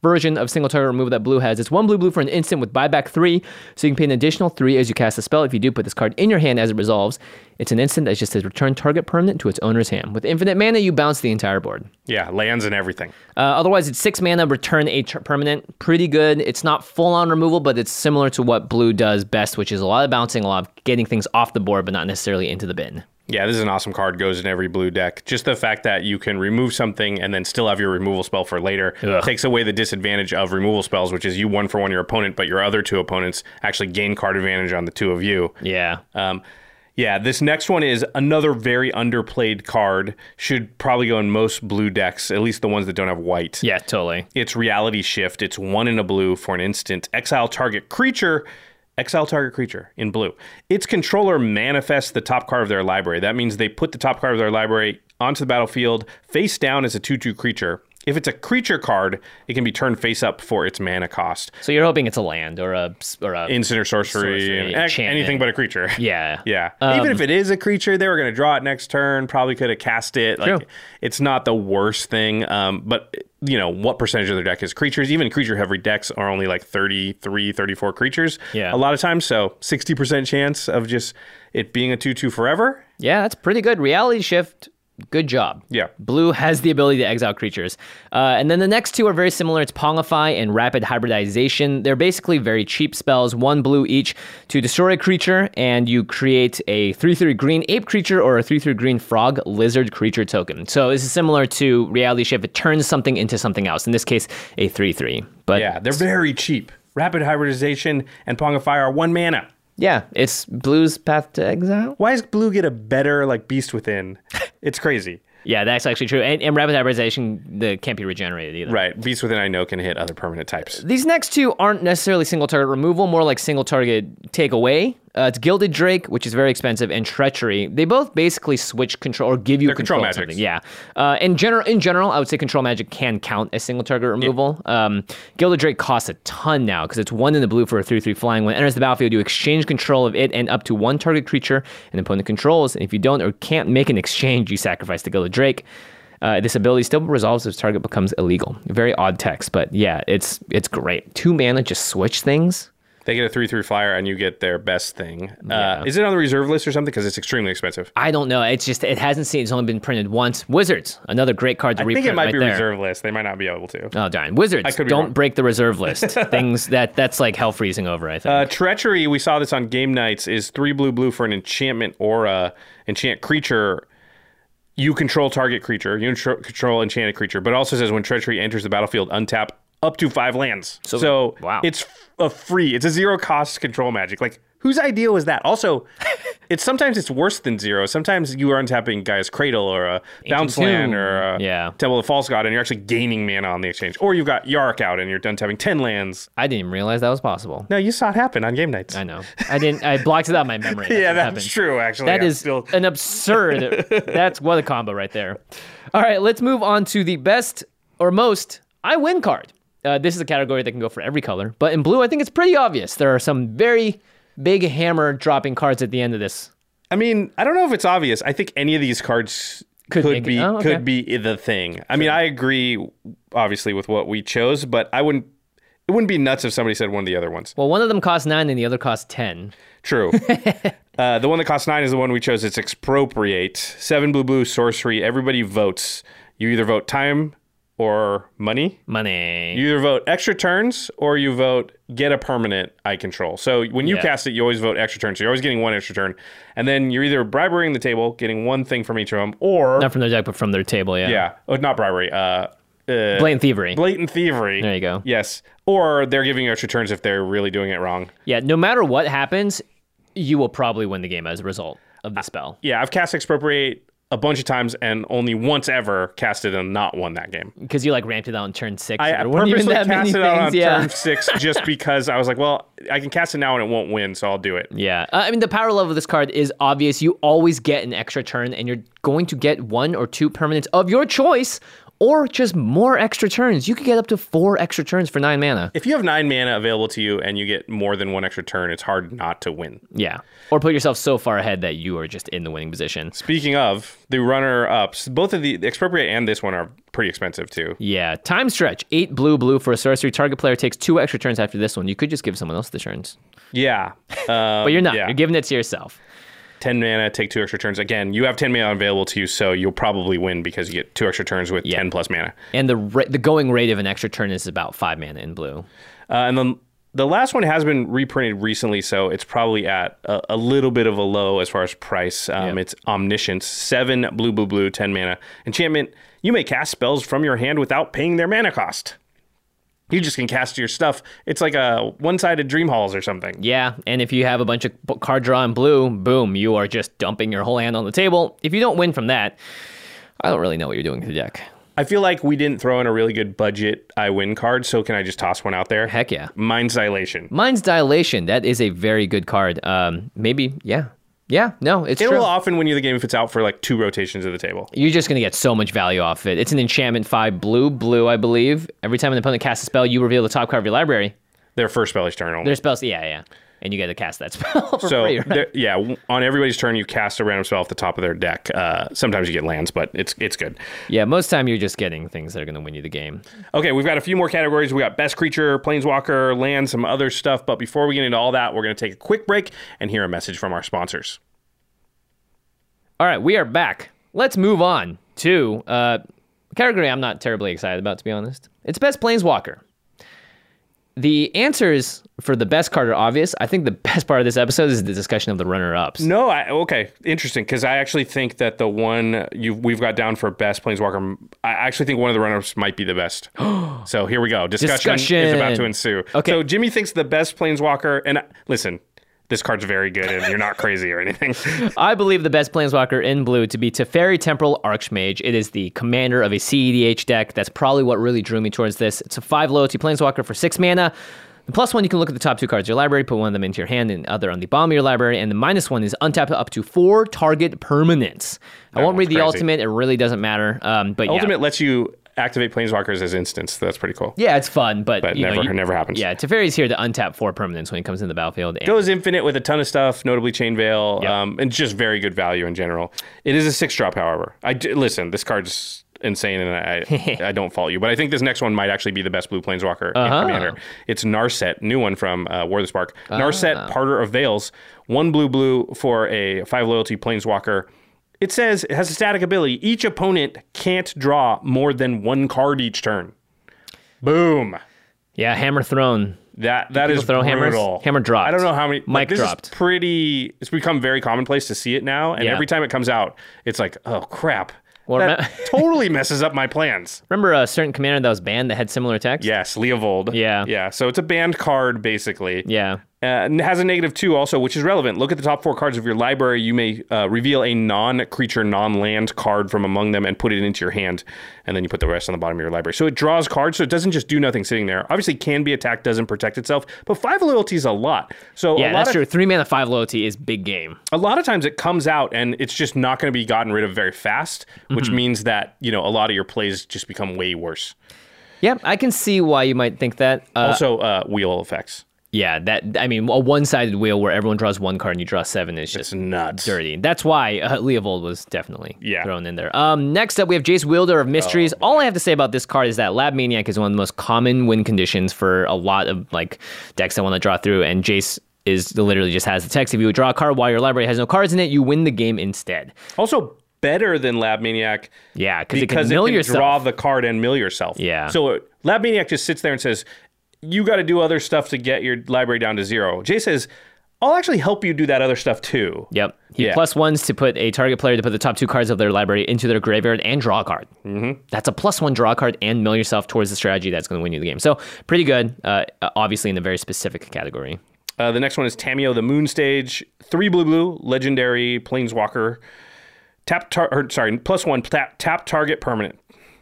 version of single target removal that blue has. It's one blue blue for an instant with buyback three, so you can pay an additional three as you cast a spell. If you do, put this card in your hand as it resolves. It's an instant that just says return target permanent to its owner's hand. With infinite mana, you bounce the entire board. Yeah, lands and everything. Uh, otherwise, it's six mana, return a ter- permanent. Pretty good. It's not full-on removal, but it's similar to what blue does best, which is a lot of bouncing, a lot of getting things off the board, but not necessarily into the bin. Yeah, this is an awesome card. Goes in every blue deck. Just the fact that you can remove something and then still have your removal spell for later Ugh. takes away the disadvantage of removal spells, which is you one for one your opponent, but your other two opponents actually gain card advantage on the two of you. Yeah. Um, yeah, this next one is another very underplayed card. Should probably go in most blue decks, at least the ones that don't have white. Yeah, totally. It's Reality Shift. It's one in a blue for an instant. Exile target creature. Exile target creature in blue. Its controller manifests the top card of their library. That means they put the top card of their library onto the battlefield face down as a two two creature. If it's a creature card, it can be turned face up for its mana cost. So you're hoping it's a land or a or a Instant or sorcery, sorcery, and enchantment. anything but a creature. Yeah. Yeah. Um, Even if it is a creature, they were going to draw it next turn, probably could have cast it. Like, True. it's not the worst thing. Um, but, you know, what percentage of their deck is creatures? Even creature-heavy decks are only like thirty-three, thirty-four creatures Yeah. a lot of times. So sixty percent chance of just it being a two two forever. Yeah, that's pretty good. Reality Shift, good job. Yeah. Blue has the ability to exile creatures. Uh, and then the next two are very similar. It's Pongify and Rapid Hybridization. They're basically very cheap spells, one blue each to destroy a creature, and you create a three three green ape creature or a three three green frog lizard creature token. So this is similar to Reality Shift. It turns something into something else. In this case, a three three. But Yeah, they're very cheap. Rapid Hybridization and Pongify are one mana. yeah, it's Blue's path to exile. Why does blue get a better, like, Beast Within? It's crazy. Yeah, that's actually true. And, and Rapid Hybridization the, can't be regenerated either. Right. Beast Within, I know, can hit other permanent types. These next two aren't necessarily single target removal, more like single target takeaway. Uh, it's Gilded Drake, which is very expensive, and Treachery. They both basically switch control or give you They're control, control of something. magics. Yeah. Uh, in general, in general, I would say Control Magic can count as single target removal. Um, Gilded Drake costs a ton now because it's one in the blue for a three three flying. When it enters the battlefield, you exchange control of it and up to one target creature an opponent controls. And if you don't or can't make an exchange, you sacrifice the Gilded Drake. Uh, this ability still resolves if target becomes illegal. Very odd text, but yeah, it's it's great. Two mana, just switch things. They get a three three flyer and you get their best thing. Yeah. Uh, is it on the reserve list or something? Because it's extremely expensive. I don't know. It's just it hasn't seen. It's only been printed once. Wizards, another great card to I reprint. think it might right be there. reserve list. They might not be able to. Oh darn! Wizards, I could be don't wrong. break the reserve list. Things that that's like hell freezing over. I think. Uh, Treachery, we saw this on game nights, is three blue blue for an enchantment aura. Enchant creature. You control target creature. You contro- control enchanted creature. But it also says when Treachery enters the battlefield, untap up to five lands. So- So, wow. it's a free. It's a zero cost control magic. Like, whose idea was that? Also, it's sometimes it's worse than zero. Sometimes you are untapping Gaia's Cradle or a Bounce Tomb. Land or a Yeah. Temple of the False God, and you're actually gaining mana on the exchange. Or you've got Yark out and you're untapping ten lands. I didn't even realize that was possible. No, you saw it happen on game nights. I know. I didn't. I blocked it out of my memory. Yeah, it that's happened. true, actually. That I'm is still... an absurd. That's what a combo right there. All right, let's move on to the best or most I win card. Uh, this is a category that can go for every color, but in blue, I think it's pretty obvious. There are some very big hammer dropping cards at the end of this. I mean, I don't know if it's obvious. I think any of these cards Could could, make it- be oh, okay. could be the thing. I mean, I agree, obviously, with what we chose, but I wouldn't. It wouldn't be nuts if somebody said one of the other ones. Well, one of them costs nine and the other costs ten. True. uh, the one that costs nine is the one we chose. It's Expropriate. Seven blue blue sorcery. Everybody votes. You either vote time or money. Money. You either vote extra turns or you vote get a permanent I control. So when you Yeah. cast it, you always vote extra turn. So you're always getting one extra turn. And then you're either briberying the table, getting one thing from each of them, or... Not from their deck, but from their table, yeah. yeah. Oh, not bribery. Uh, uh, Blatant thievery. blatant thievery. There you go. Yes. Or they're giving you extra turns if they're really doing it wrong. Yeah, no matter what happens, you will probably win the game as a result of the spell. Yeah, I've cast Expropriate a bunch of times and only once ever casted and not won that game. Because you like ramped it out on turn six. I, and I there weren't even purposely that many cast it out on things, yeah. turn six just because I was like, well, I can cast it now and it won't win, so I'll do it. Yeah, uh, I mean, the power level of this card is obvious. You always get an extra turn, and you're going to get one or two permanents of your choice, or just more extra turns. You could get up to four extra turns for nine mana. If you have nine mana available to you and you get more than one extra turn, it's hard not to win. Yeah. Or put yourself so far ahead that you are just in the winning position. Speaking of, the runner-ups, both of the, the Expropriate and this one are pretty expensive too. Yeah. Time Stretch. Eight blue, blue for a sorcery. Target player takes two extra turns after this one. You could just give someone else the turns. Yeah. Um, but you're not. Yeah. You're giving it to yourself. ten mana, take two extra turns. Again, you have ten mana available to you, so you'll probably win because you get two extra turns with Yeah. ten plus mana. And the ra- the going rate of an extra turn is about five mana in blue. Uh, and then the last one has been reprinted recently, so it's probably at a, a little bit of a low as far as price. Um, Yep. It's Omniscience, seven blue, blue, blue, ten mana. Enchantment, you may cast spells from your hand without paying their mana cost. You just can cast your stuff. It's like a one-sided Dream Halls or something. Yeah, and if you have a bunch of b- card draw in blue, boom, you are just dumping your whole hand on the table. If you don't win from that, I don't really know what you're doing with the deck. I feel like we didn't throw in a really good budget I win card, so can I just toss one out there? Heck yeah. Mind's Dilation. Mind's Dilation, that is a very good card. Um, maybe, yeah. Yeah, no, it's It true. will often win you the game if it's out for like two rotations of the table. You're just going to get so much value off it. It's an enchantment five blue, blue, I believe. Every time an opponent casts a spell, you reveal the top card of your library. Their first spell each turn only. Their spells, yeah, yeah. And you get to cast that spell for So, free, right? there- yeah, w- on everybody's turn, you cast a random spell off the top of their deck. Uh, sometimes you get lands, but it's it's good. Yeah, most time you're just getting things that are going to win you the game. Okay, we've got a few more categories. We got Best Creature, Planeswalker, Land, some other stuff. But before we get into all that, we're going to take a quick break and hear a message from our sponsors. All right, we are back. Let's move on to uh, a category I'm not terribly excited about, to be honest. It's Best Planeswalker. The answers for the best card are obvious. I think the best part of this episode is the discussion of the runner-ups. No, I, okay, interesting, because I actually think that the one you we've got down for Best Planeswalker, I actually think one of the runners might be the best. So here we go. Discussion, Discussion. is about to ensue. Okay. So Jimmy thinks the best Planeswalker, and uh, listen, this card's very good, and you're not crazy or anything. I believe the best Planeswalker in blue to be Teferi Temporal Archmage. It is the commander of a C E D H deck. That's probably what really drew me towards this. It's a five loyalty Planeswalker for six mana. The plus one, you can look at the top two cards of your library, put one of them into your hand and the other on the bottom of your library. And the minus one is untap up to four target permanents. I That won't read one's the crazy. ultimate. It really doesn't matter. Um, but Ultimate yeah. lets you activate Planeswalkers as instance. That's pretty cool. Yeah, it's fun, but, But you know, never- you- never happens. Yeah, Teferi's here to untap four permanents when he comes into the battlefield. And Goes infinite with a ton of stuff, notably Chain Veil, Yep. um, and just very good value in general. It is a six drop, however. I d- listen, this card's insane, and I I don't fault you, but I think this next one might actually be the best blue Planeswalker Uh-huh. in Commander. It's Narset, new one from uh, War of the Spark. Ah. Narset, Parter of Veils, one blue blue for a five loyalty Planeswalker. It says it has a static ability. Each opponent can't draw more than one card each turn. Boom. yeah, Hammer Throne. That that is throw hammers? brutal. Hammer dropped. I don't know how many. Mic like, this dropped. Is pretty. It's become very commonplace to see it now, and Yeah. every time it comes out, it's like, oh crap. Well, that remem- totally messes up my plans. Remember a certain commander that was banned that had similar text? Yes, Leovold. Yeah. yeah. So it's a banned card basically. Yeah. Uh, and it has a negative two also, which is relevant. Look at the top four cards of your library. You may uh, reveal a non-creature, non-land card from among them and put it into your hand, and then you put the rest on the bottom of your library. So it draws cards, so it doesn't just do nothing sitting there. Obviously, can be attacked, doesn't protect itself, but five loyalty is a lot. So Yeah, a lot that's of, true. Three mana, five loyalty is big game. a lot of times it comes out and it's just not going to be gotten rid of very fast, which Mm-hmm. means that, you know, a lot of your plays just become way worse. Yep, I can see why you might think that. Uh, Also, uh, wheel effects. yeah, that I mean, a one-sided wheel where everyone draws one card and you draw seven is It's just nuts. dirty. That's why uh, Leovold was definitely Yeah. thrown in there. Um, next up, we have Jace Wielder of Mysteries. Oh, All I have to say about this card is that Lab Maniac is one of the most common win conditions for a lot of like decks that want to draw through, and Jace is literally just has the text. If you draw a card while your library has no cards in it, you win the game instead. Also, better than Lab Maniac. Yeah, because it can because it mill can yourself. draw the card and mill yourself. Yeah. So uh, Lab Maniac just sits there and says, you got to do other stuff to get your library down to zero. Jay says, I'll actually help you do that other stuff too. Yep. He Yeah. plus ones to put a target player to put the top two cards of their library into their graveyard and draw a card. Mm-hmm. That's a plus one draw card and mill yourself towards the strategy that's going to win you the game. So pretty good, uh, obviously in a very specific category. Uh, the next one is Tameo the Moon Stage. Three blue blue, legendary planeswalker. Tap tar- or, sorry, plus one tap tap target permanent.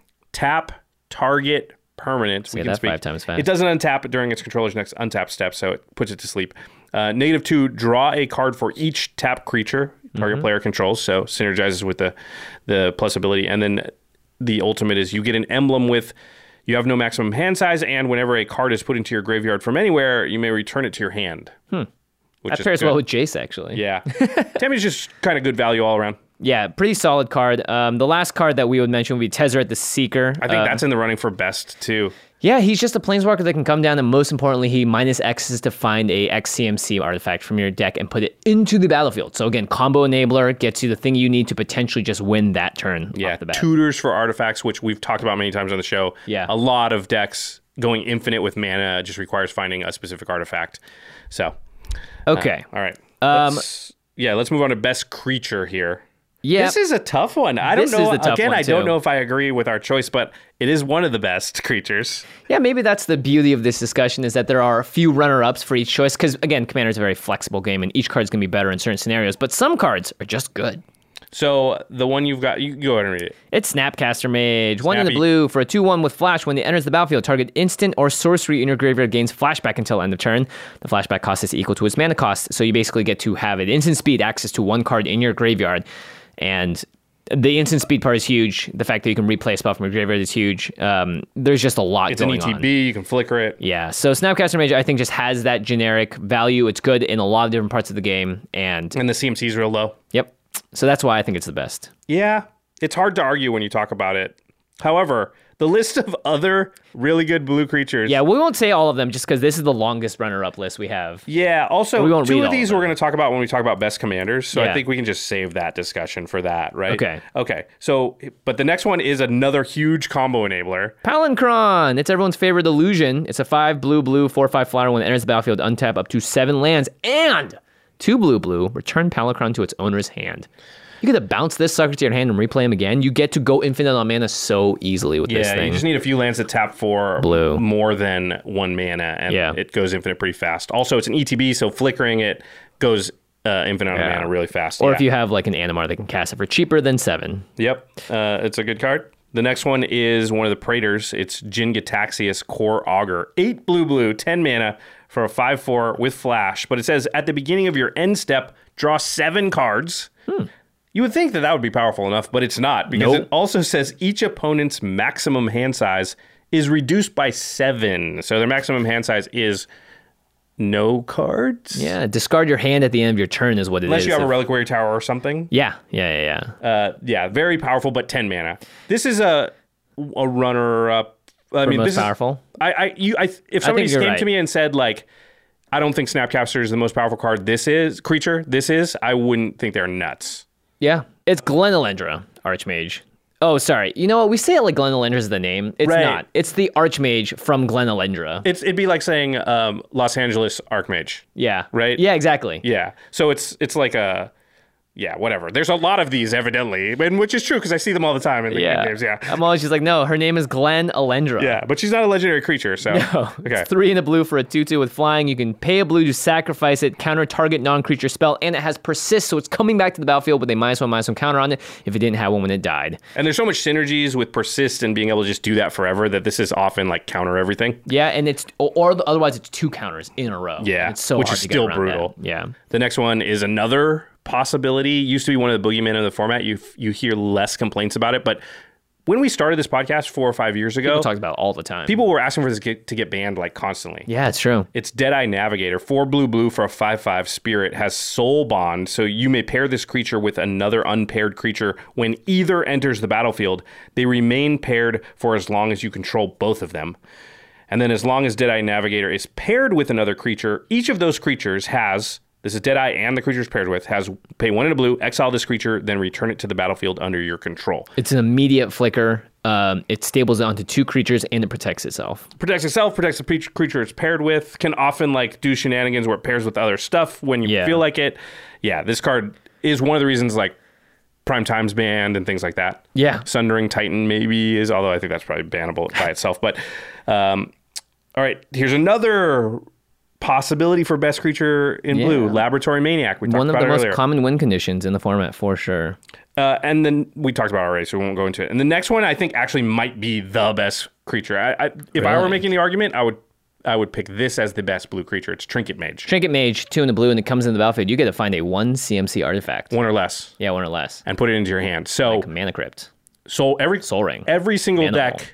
Tap target permanent. Say that five times fast. It doesn't untap it during its controller's next untap step, so it puts it to sleep. Uh, negative two, draw a card for each tap creature target Mm-hmm. player controls, so synergizes with the the plus ability. And then the ultimate is you get an emblem with you have no maximum hand size, and whenever a card is put into your graveyard from anywhere, you may return it to your hand. Hmm. Which That is pairs good. well with Jace, actually. Yeah. Tammy's just kind of good value all around. Yeah, pretty solid card. Um, the last card that we would mention would be Tezzeret the Seeker. I think Um, that's in the running for best, too. Yeah, he's just a planeswalker that can come down, and most importantly, he minus X's to find a X C M C artifact from your deck and put it into the battlefield. So again, combo enabler gets you the thing you need to potentially just win that turn Yeah, off the bat. tutors for artifacts, which we've talked about many times on the show. Yeah. A lot of decks going infinite with mana just requires finding a specific artifact. So, Okay. all right. Um, Let's- yeah, let's move on to best creature here. Yeah. This is a tough one. I don't This know. is the tough Again, one, I don't too. know if I agree with our choice, but it is one of the best creatures. Yeah, maybe that's the beauty of this discussion is that there are a few runner-ups for each choice. Because again, Commander is a very flexible game, and each card's gonna be better in certain scenarios. But some cards are just good. So the one you've got, you can go ahead and read it. It's Snapcaster Mage. One in the Snappy. blue for a two one with flash. When it enters the battlefield, target instant or sorcery in your graveyard gains flashback until end of turn. The flashback cost is equal to its mana cost. So you basically get to have it instant speed access to one card in your graveyard. And the instant speed part is huge. The fact that you can replay a spell from your graveyard is huge. Um, there's just a lot It's an going E T on. B. You can flicker it. Yeah, so Snapcaster Mage, I think, just has that generic value. It's good in a lot of different parts of the game. And, And the C M C is real low. yep. So that's why I think it's the best. Yeah, it's hard to argue when you talk about it. However, the list of other really good blue creatures. Yeah, we won't say all of them just because this is the longest runner-up list we have. Yeah, also, We won't two read of all these of we're them. going to talk about when we talk about best commanders. So I Yeah. think we can just save that discussion for that, right? Okay. Okay. So, but the next one is another huge combo enabler. Palancron! It's everyone's favorite illusion. It's a five blue blue four five flyer. When it enters the battlefield, untap up to seven lands and two blue blue. Return Palancron to its owner's hand. You get to bounce this sucker to your hand and replay him again. You get to go infinite on mana so easily with this Yeah, thing. you just need a few lands that tap for Blue. more than one mana, and Yeah. it goes infinite pretty fast. Also, it's an E T B, so flickering it goes uh, infinite on Yeah. mana really fast. or Yeah. if you have like an Animar that can cast it for cheaper than seven. Yep, uh, it's a good card. The next one is one of the Praetors. It's Jin Gitaxias Core Augur. Eight blue blue, ten mana for a five four with flash. But it says at the beginning of your end step, draw seven cards. Hmm. You would think that that would be powerful enough, but it's not, because Nope. it also says each opponent's maximum hand size is reduced by seven. So their maximum hand size is no cards? Yeah, discard your hand at the end of your turn is what it is. Unless you have a If- Reliquary Tower or something. Yeah, yeah, yeah, yeah. Uh, yeah, very powerful, but ten mana. This is a a runner up. I For mean, most this powerful? Is, I, I, you, I, if somebody you're came right. to me and said like, I don't think Snapcaster is the most powerful card. This is creature. This is. I wouldn't think they're nuts. Yeah, it's Glenelendra, Archmage. Oh, sorry. You know what? We say it like Glenelendra is the name. It's Right. not. It's the Archmage from Glenelendra. It's it'd be like saying um, Los Angeles Archmage. Yeah. Right? Yeah, exactly. Yeah. So it's it's like a. Yeah, whatever. There's a lot of these, evidently, and which is true because I see them all the time in the Yeah. games. Yeah. I'm always just like, no, her name is Glen Elendra. Yeah, but she's not a legendary creature, so. No, Okay. it's three in a blue for a two two with flying. You can pay a blue to sacrifice it, counter target non-creature spell, and it has persist, so it's coming back to the battlefield with a minus one, minus one counter on it if it didn't have one when it died. And there's so much synergies with persist and being able to just do that forever that this is often like counter everything. Yeah, and it's, or, or otherwise it's two counters in a row. Yeah, It's so which hard is to get still around brutal. that. Yeah. The next one is another possibility. Used to be one of the boogeymen of the format. You you hear less complaints about it, but when we started this podcast four or five years ago, People talk about it all the time. people were asking for this get, to get banned like constantly. Yeah, it's true. It's Deadeye Navigator, four blue blue for a five five spirit, has Soul Bond, so you may pair this creature with another unpaired creature. When either enters the battlefield, they remain paired for as long as you control both of them. And then as long as Deadeye Navigator is paired with another creature, each of those creatures has, this is Deadeye and the creature it's paired with, has pay one in a blue, exile this creature, then return it to the battlefield under your control. It's an immediate flicker. Um, it stables onto two creatures and it protects itself. Protects itself, protects the pre- creature it's paired with, can often like do shenanigans where it pairs with other stuff when you Yeah. feel like it. Yeah, this card is one of the reasons like Prime Time's banned and things like that. Yeah. Sundering Titan maybe is, although I think that's probably bannable by itself. But um, all right, here's another possibility for best creature in Yeah. blue, Laboratory Maniac. We talked One of about the it most earlier. common win conditions in the format for sure. Uh, and then we talked about it already, so we won't go into it. And the next one, I think, actually might be the best creature. I, I, if I were Really? making the argument, I would, I would pick this as the best blue creature. It's Trinket Mage, Trinket Mage, two in the blue, and it comes in the battlefield. You get to find a one C M C artifact. one or less, Yeah, one or less. and put it into your hand. So Like Mana Crypt. Soul every Soul Ring. every single Mana deck. Vault.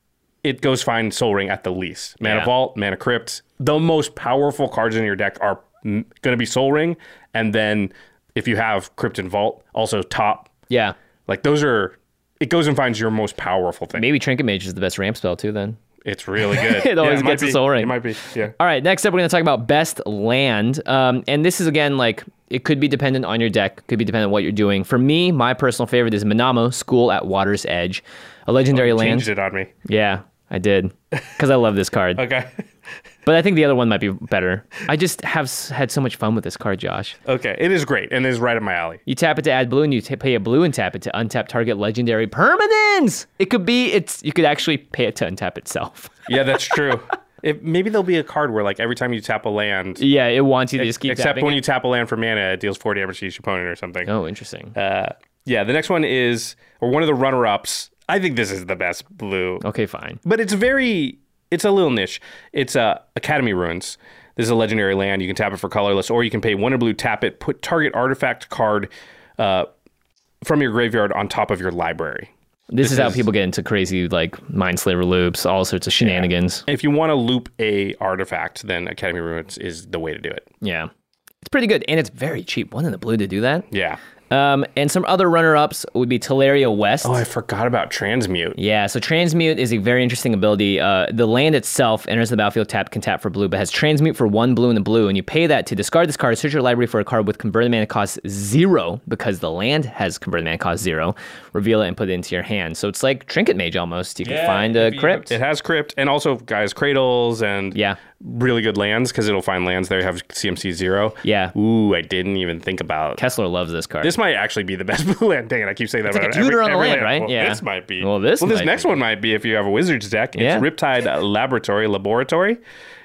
It goes find Soul Ring at the least. Mana Yeah. Vault, Mana Crypt. The most powerful cards in your deck are going to be Soul Ring, and then if you have Crypt and Vault, also top. Yeah. Like those are. It goes and finds your most powerful thing. Maybe Trinket Mage is the best ramp spell too then. It's really good. It always might gets a be. Soul Ring. It might be. Yeah. All right, next up, we're going to talk about best land. Um, and this is, again, like, it could be dependent on your deck, could be dependent on what you're doing. For me, my personal favorite is Manamo, School at Water's Edge. A legendary You land. changed it on me. Yeah, I did. Because I love this card. Okay. But I think the other one might be better. I just have s- had so much fun with this card, Josh. Okay. It is great and it is right up my alley. You tap it to add blue, and you t- pay a blue and tap it to untap target legendary permanence. It could be, it's. You could actually pay it to untap itself. Yeah, that's true. It, maybe there'll be a card where, like, every time you tap a land, Yeah, it wants you to just keep except tapping when it. you tap a land for mana, it deals four damage to each opponent or something. Oh, interesting. Uh, yeah, the next one is, or one of the runner-ups. I think this is the best blue, Okay, fine. but it's very, it's a little niche. It's uh, Academy Ruins. This is a legendary land. You can tap it for colorless, or you can pay one and blue, tap it, put target artifact card uh, from your graveyard on top of your library. This, This is how is- people get into crazy like Mindslaver loops, all sorts of shenanigans. If you want to loop a artifact, then Academy Ruins is the way to do it. Yeah. It's pretty good. And it's very cheap. One in the blue to do that. Yeah. Um, and some other runner-ups would be Teleria West. Oh, I forgot about Transmute. Yeah, so Transmute is a very interesting ability. Uh, the land itself enters the battlefield tap, can tap for blue, but has Transmute for one blue in the blue, and you pay that to discard this card, search your library for a card with converted mana cost zero, because the land has converted mana cost zero, reveal it and put it into your hand. So it's like Trinket Mage almost. You can find a crypt. It has crypt, and also guys cradles and Yeah. really good lands because it'll find lands there have C M C zero. Yeah. Ooh, I didn't even think about. Kessler loves this card. This might actually be the best blue land. Dang it, I keep saying that. like about a tutor every, on the every land, right? Well, Yeah. This might be. Well, this Well, this might next be. one might be if you have a Wizards deck. It's Yeah. Riptide Laboratory. Laboratory.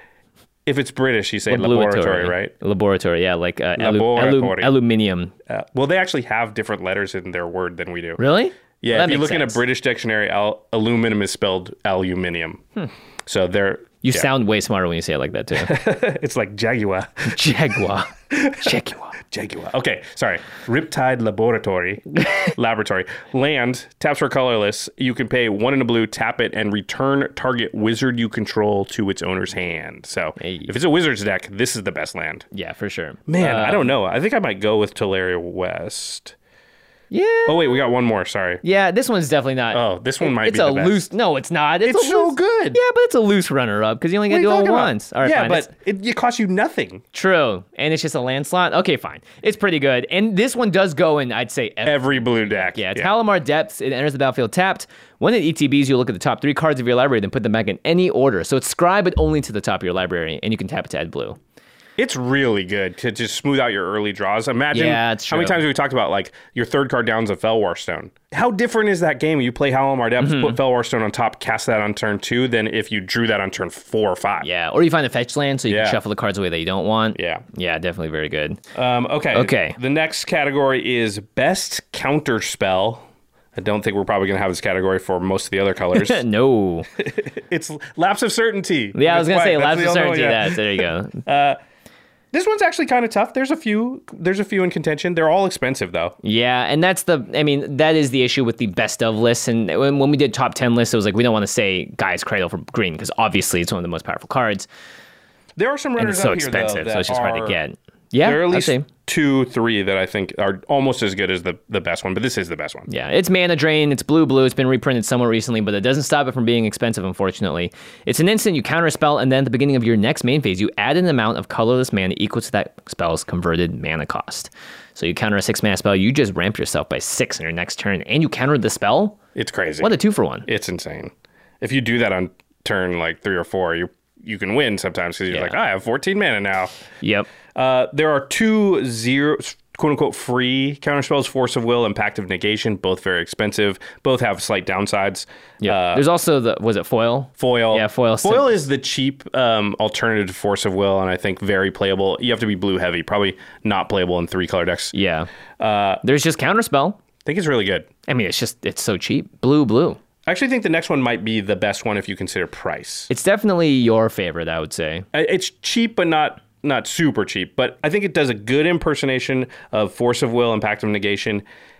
If it's British, you say Laboratory, laboratory, right? Laboratory, yeah, like uh, alu- alu- Laboratory. aluminium. Uh, well, they actually have different letters in their word than we do. Really? Yeah, Well, if that you makes look in a sense. British dictionary, al- aluminum is spelled aluminium. So they're You yeah. sound way smarter when you say it like that, too. It's like Jaguar. Jaguar. Jaguar. Jaguar. Okay, sorry. Riptide Laboratory. Laboratory. Land, taps for colorless. You can pay one in a blue, tap it, and return target wizard you control to its owner's hand. So Hey. if it's a wizard's deck, this is the best land. Yeah, for sure. Man, Uh, I don't know. I think I might go with Teleria West. Yeah. Oh, wait, we got one more. Sorry. Yeah, this one's definitely not. Oh, this one might it's be a the best. loose. No, it's not. It's, It's a so loose- good. Yeah, but it's a loose runner-up because you only got to do What are it you talking about? once. All right, yeah, fine. but It's it, it costs you nothing. true, and it's just a land slot. Okay, fine. It's pretty good, and this one does go in. I'd say every. Every blue deck. Yeah, Talamar Depths. It enters the battlefield tapped. When it E T Bs, you look at the top three cards of your library, then put them back in any order. So it's scribe it only to the top of your library, and you can tap it to add blue. It's really good to just smooth out your early draws. Imagine Yeah, it's how many true. times we talked about like your third card down's a Felwar Stone. How different is that game? You play Halimar Depths, Mm-hmm. put Felwar Stone on top, cast that on turn two, than if you drew that on turn four or five. Yeah, or you find a fetch land, so you Yeah. can shuffle the cards away that you don't want. Yeah. Yeah, definitely very good. Um, okay. Okay. The next category is Best Counter Spell. I don't think we're probably going to have this category for most of the other colors. No. It's Lapse of Certainty. Yeah, I was That's gonna say why- Lapse that's of the only Certainty. one, yeah. That there you go. This one's actually kind of tough. There's a few. There's a few in contention. They're all expensive though. Yeah, and that's the, I mean, that is the issue with the best of lists. And when, when we did top ten lists, it was like, we don't want to say Guy's Cradle for green because obviously it's one of the most powerful cards. There are some And runners it's so out here, expensive, though, so it's that just hard to are- get. Yeah, There are at I'd least say. two, three that I think are almost as good as the, the best one, but this is the best one. Yeah, it's mana drain. It's blue blue. It's been reprinted somewhat recently, but it doesn't stop it from being expensive, unfortunately. It's an instant. You counter a spell, and then at the beginning of your next main phase, you add an amount of colorless mana equal to that spell's converted mana cost. So you counter a six mana spell, you just ramp yourself by six in your next turn, and you countered the spell? It's crazy. What a two for one. It's insane. If you do that on turn like three or four, you you can win sometimes because you're Yeah. like, I have fourteen mana now. Yep. Uh, there are two zero, quote unquote, free counterspells, Force of Will and Pact of Negation, both very expensive. Both have slight downsides. Yeah. Uh, There's also the, was it foil? Foil. Yeah, foil. Foil is the cheap um, alternative to Force of Will, and I think very playable. You have to be blue heavy, probably not playable in three color decks. Yeah. Uh, There's just counterspell. I think it's really good. I mean, it's just, it's so cheap. Blue, blue. I actually think the next one might be the best one if you consider price. It's definitely your favorite, I would say. I- It's cheap, but not not super cheap. But I think it does a good impersonation of Force of Will and Pact of Negation.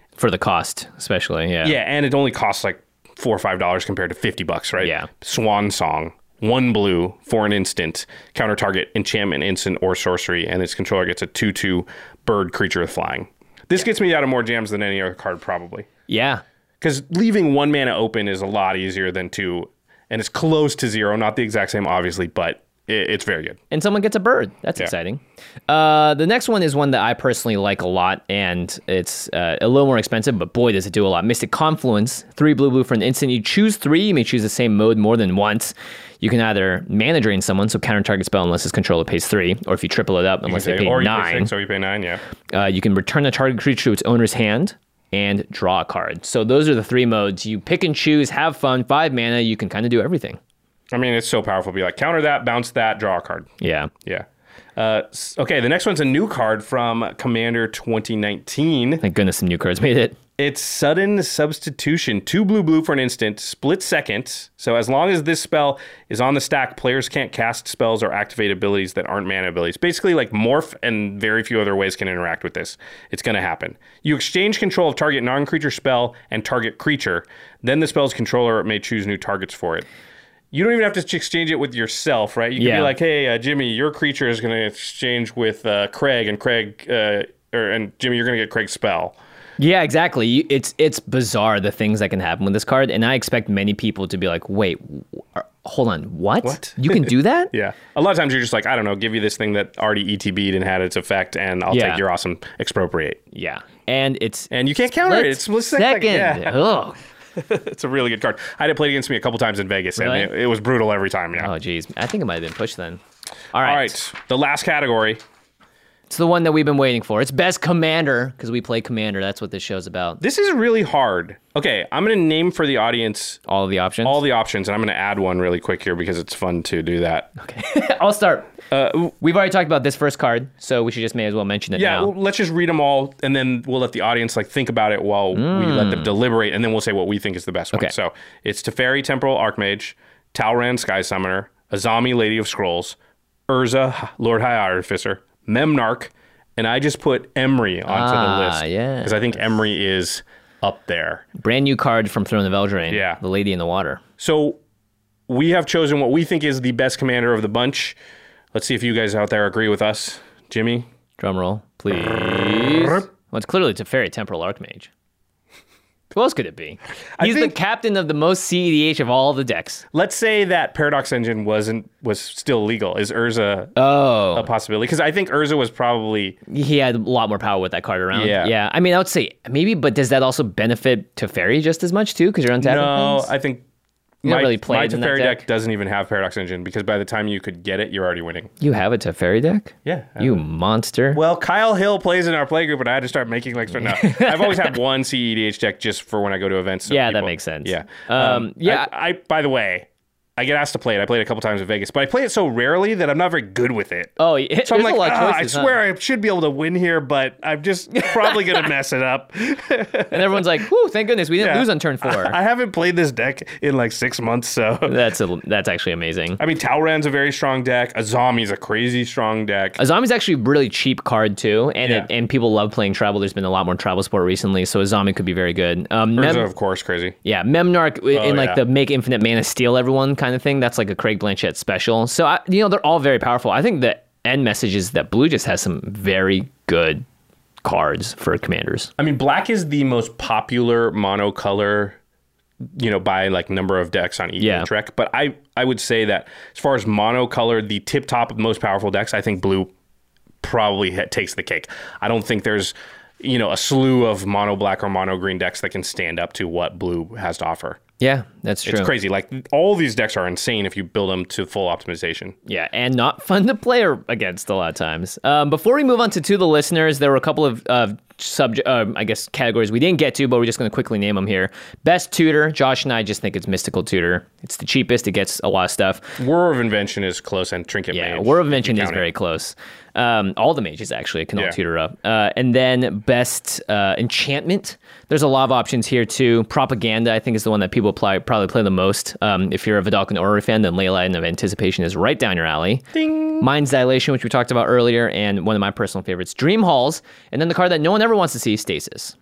For the cost, especially, yeah. Yeah, and it only costs like four or five dollars compared to fifty bucks, right? Yeah. Swan Song, one blue for an instant, counter target, enchantment, instant, or sorcery, and its controller gets a two two bird creature with flying. This gets me out of more jams than any other card, probably. Yeah. Because leaving one mana open is a lot easier than two, and it's close to zero. Not the exact same, obviously, but it, it's very good. And someone gets a bird. That's Yeah. exciting. Uh, the next one is one that I personally like a lot, and it's uh, a little more expensive, but boy, does it do a lot. Mystic Confluence, three blue blue for an instant. You choose three. You may choose the same mode more than once. You can either mana drain someone, so counter target spell unless his controller pays three, or if you triple it up, unless they pay or you nine. pay six, or you pay nine, yeah. Uh, you can return a target creature to its owner's hand and draw a card. So those are the three modes. You pick and choose, have fun, five mana, you can kind of do everything. I mean, it's so powerful. Be like, counter that, bounce that, draw a card. Yeah. Yeah. Uh, s- okay, the next one's a new card from Commander twenty nineteen. Thank goodness some new cards made it. It's Sudden Substitution. Two blue blue for an instant, split second. So as long as this spell is on the stack, players can't cast spells or activate abilities that aren't mana abilities. Basically, like Morph and very few other ways can interact with this. It's going to happen. You exchange control of target non-creature spell and target creature. Then the spell's controller may choose new targets for it. You don't even have to exchange it with yourself, right? You can Yeah. be like, hey, uh, Jimmy, your creature is going to exchange with uh, Craig, and Craig, uh, or and Jimmy, you're going to get Craig's spell. Yeah, exactly. You- It's it's bizarre the things that can happen with this card, and I expect many people to be like, "Wait, w- are- hold on, what? What? You can do that?" Yeah. A lot of times you're just like, I don't know, give you this thing that already E T B'd and had its effect, and I'll Yeah. take your awesome expropriate. Yeah, and it's And you can't counter it. It's split second. Yeah. Ugh. It's a really good card. I had it played against me a couple times in Vegas, Really? and it, it was brutal every time. Yeah. Oh, geez, I think it might have been pushed then. All right. All right. The last category. It's the one that we've been waiting for. It's best commander because we play commander. That's what this show's about. This is really hard. Okay, I'm going to name for the audience All of the options. all the options, and I'm going to add one really quick here because it's fun to do that. I'll start. Uh, We've already talked about this first card, so we should just may as well mention it yeah, now. well, let's just read them all, and then we'll let the audience like think about it while we let them deliberate, and then we'll say what we think is the best one. Okay. So it's Teferi, Temporal Archmage, Talran, Sky Summoner, Azami, Lady of Scrolls, Urza, Lord High Artificer, Memnarch, and I just put Emry onto Ah, the list. yes. Because I think Emry is up there. Brand new card from Throne of Eldraine. Yeah. The Lady in the Water. So we have chosen what we think is the best commander of the bunch. Let's see if you guys out there agree with us. Jimmy? Drum roll, please. Well, it's clearly Teferi, Temporal Archmage. Who else could it be? He's think- the captain of the most C E D H of all the decks. Let's say that Paradox Engine wasn't was still legal. Is Urza Oh. a possibility? Because I think Urza was probably He had a lot more power with that card around. Yeah. Yeah. I mean, I would say maybe, but does that also benefit Teferi just as much too? Because you're untapping no. things? I think You don't my, really play my it in that Teferi deck. deck doesn't even have Paradox Engine because by the time you could get it, you're already winning. You have a Teferi deck? Yeah. I You monster. Well, Kyle Hill plays in our playgroup, and I had to start making like. No, I've always had one C E D H deck just for when I go to events. so Yeah, that people- makes sense. Yeah, Um, yeah. I, I by the way, I get asked to play it. I played it a couple times in Vegas, but I play it so rarely that I'm not very good with it. oh, yeah. So I'm there's like, a lot of "Ah, choices, I huh?" swear I should be able to win here, but I'm just probably gonna mess it up. And everyone's like, whew, thank goodness we didn't Yeah. lose on turn four. I haven't played this deck in like six months, so that's a, that's actually amazing. I mean, Talran's a very strong deck. Azami's a crazy strong deck. Azami's actually a really cheap card too, and Yeah. it, and people love playing travel. There's been a lot more travel support recently, so Azami could be very good. Um, Mem- Urza, of course, crazy. yeah, Memnarch in Oh, like yeah. the make infinite mana steal everyone kind of thing. That's like a Craig Blanchett special. So I, you know they're all very powerful. I think the end message is that Blue just has some very good cards for commanders. I mean, black is the most popular monocolor, you know, by like number of decks on each Yeah. Trek. But I, I would say that as far as monocolor, the tip top of the most powerful decks, I think blue probably ha- takes the cake. I don't think there's, you know, a slew of mono black or mono green decks that can stand up to what blue has to offer. Yeah, that's true. It's crazy. Like all these decks are insane if you build them to full optimization. Yeah, and not fun to play against a lot of times. Um, before we move on to to the listeners, there were a couple of uh, subject, uh, I guess, categories we didn't get to, but we're just going to quickly name them here. Best tutor, Josh and I just think it's Mystical Tutor. It's the cheapest. It gets a lot of stuff. War of Invention is close, and Trinket Yeah, Mage. War of Invention you is count it. very close. Um, all the mages actually can all Yeah. tutor up. Uh, and then best uh, enchantment. There's a lot of options here too. Propaganda, I think, is the one that people apply, probably play the most. Um, if you're a Vidalcan Aura fan, then Leyline of Anticipation is right down your alley. Ding. Mind's Dilation, which we talked about earlier, and one of my personal favorites, Dream Halls. And then the card that no one ever wants to see, Stasis.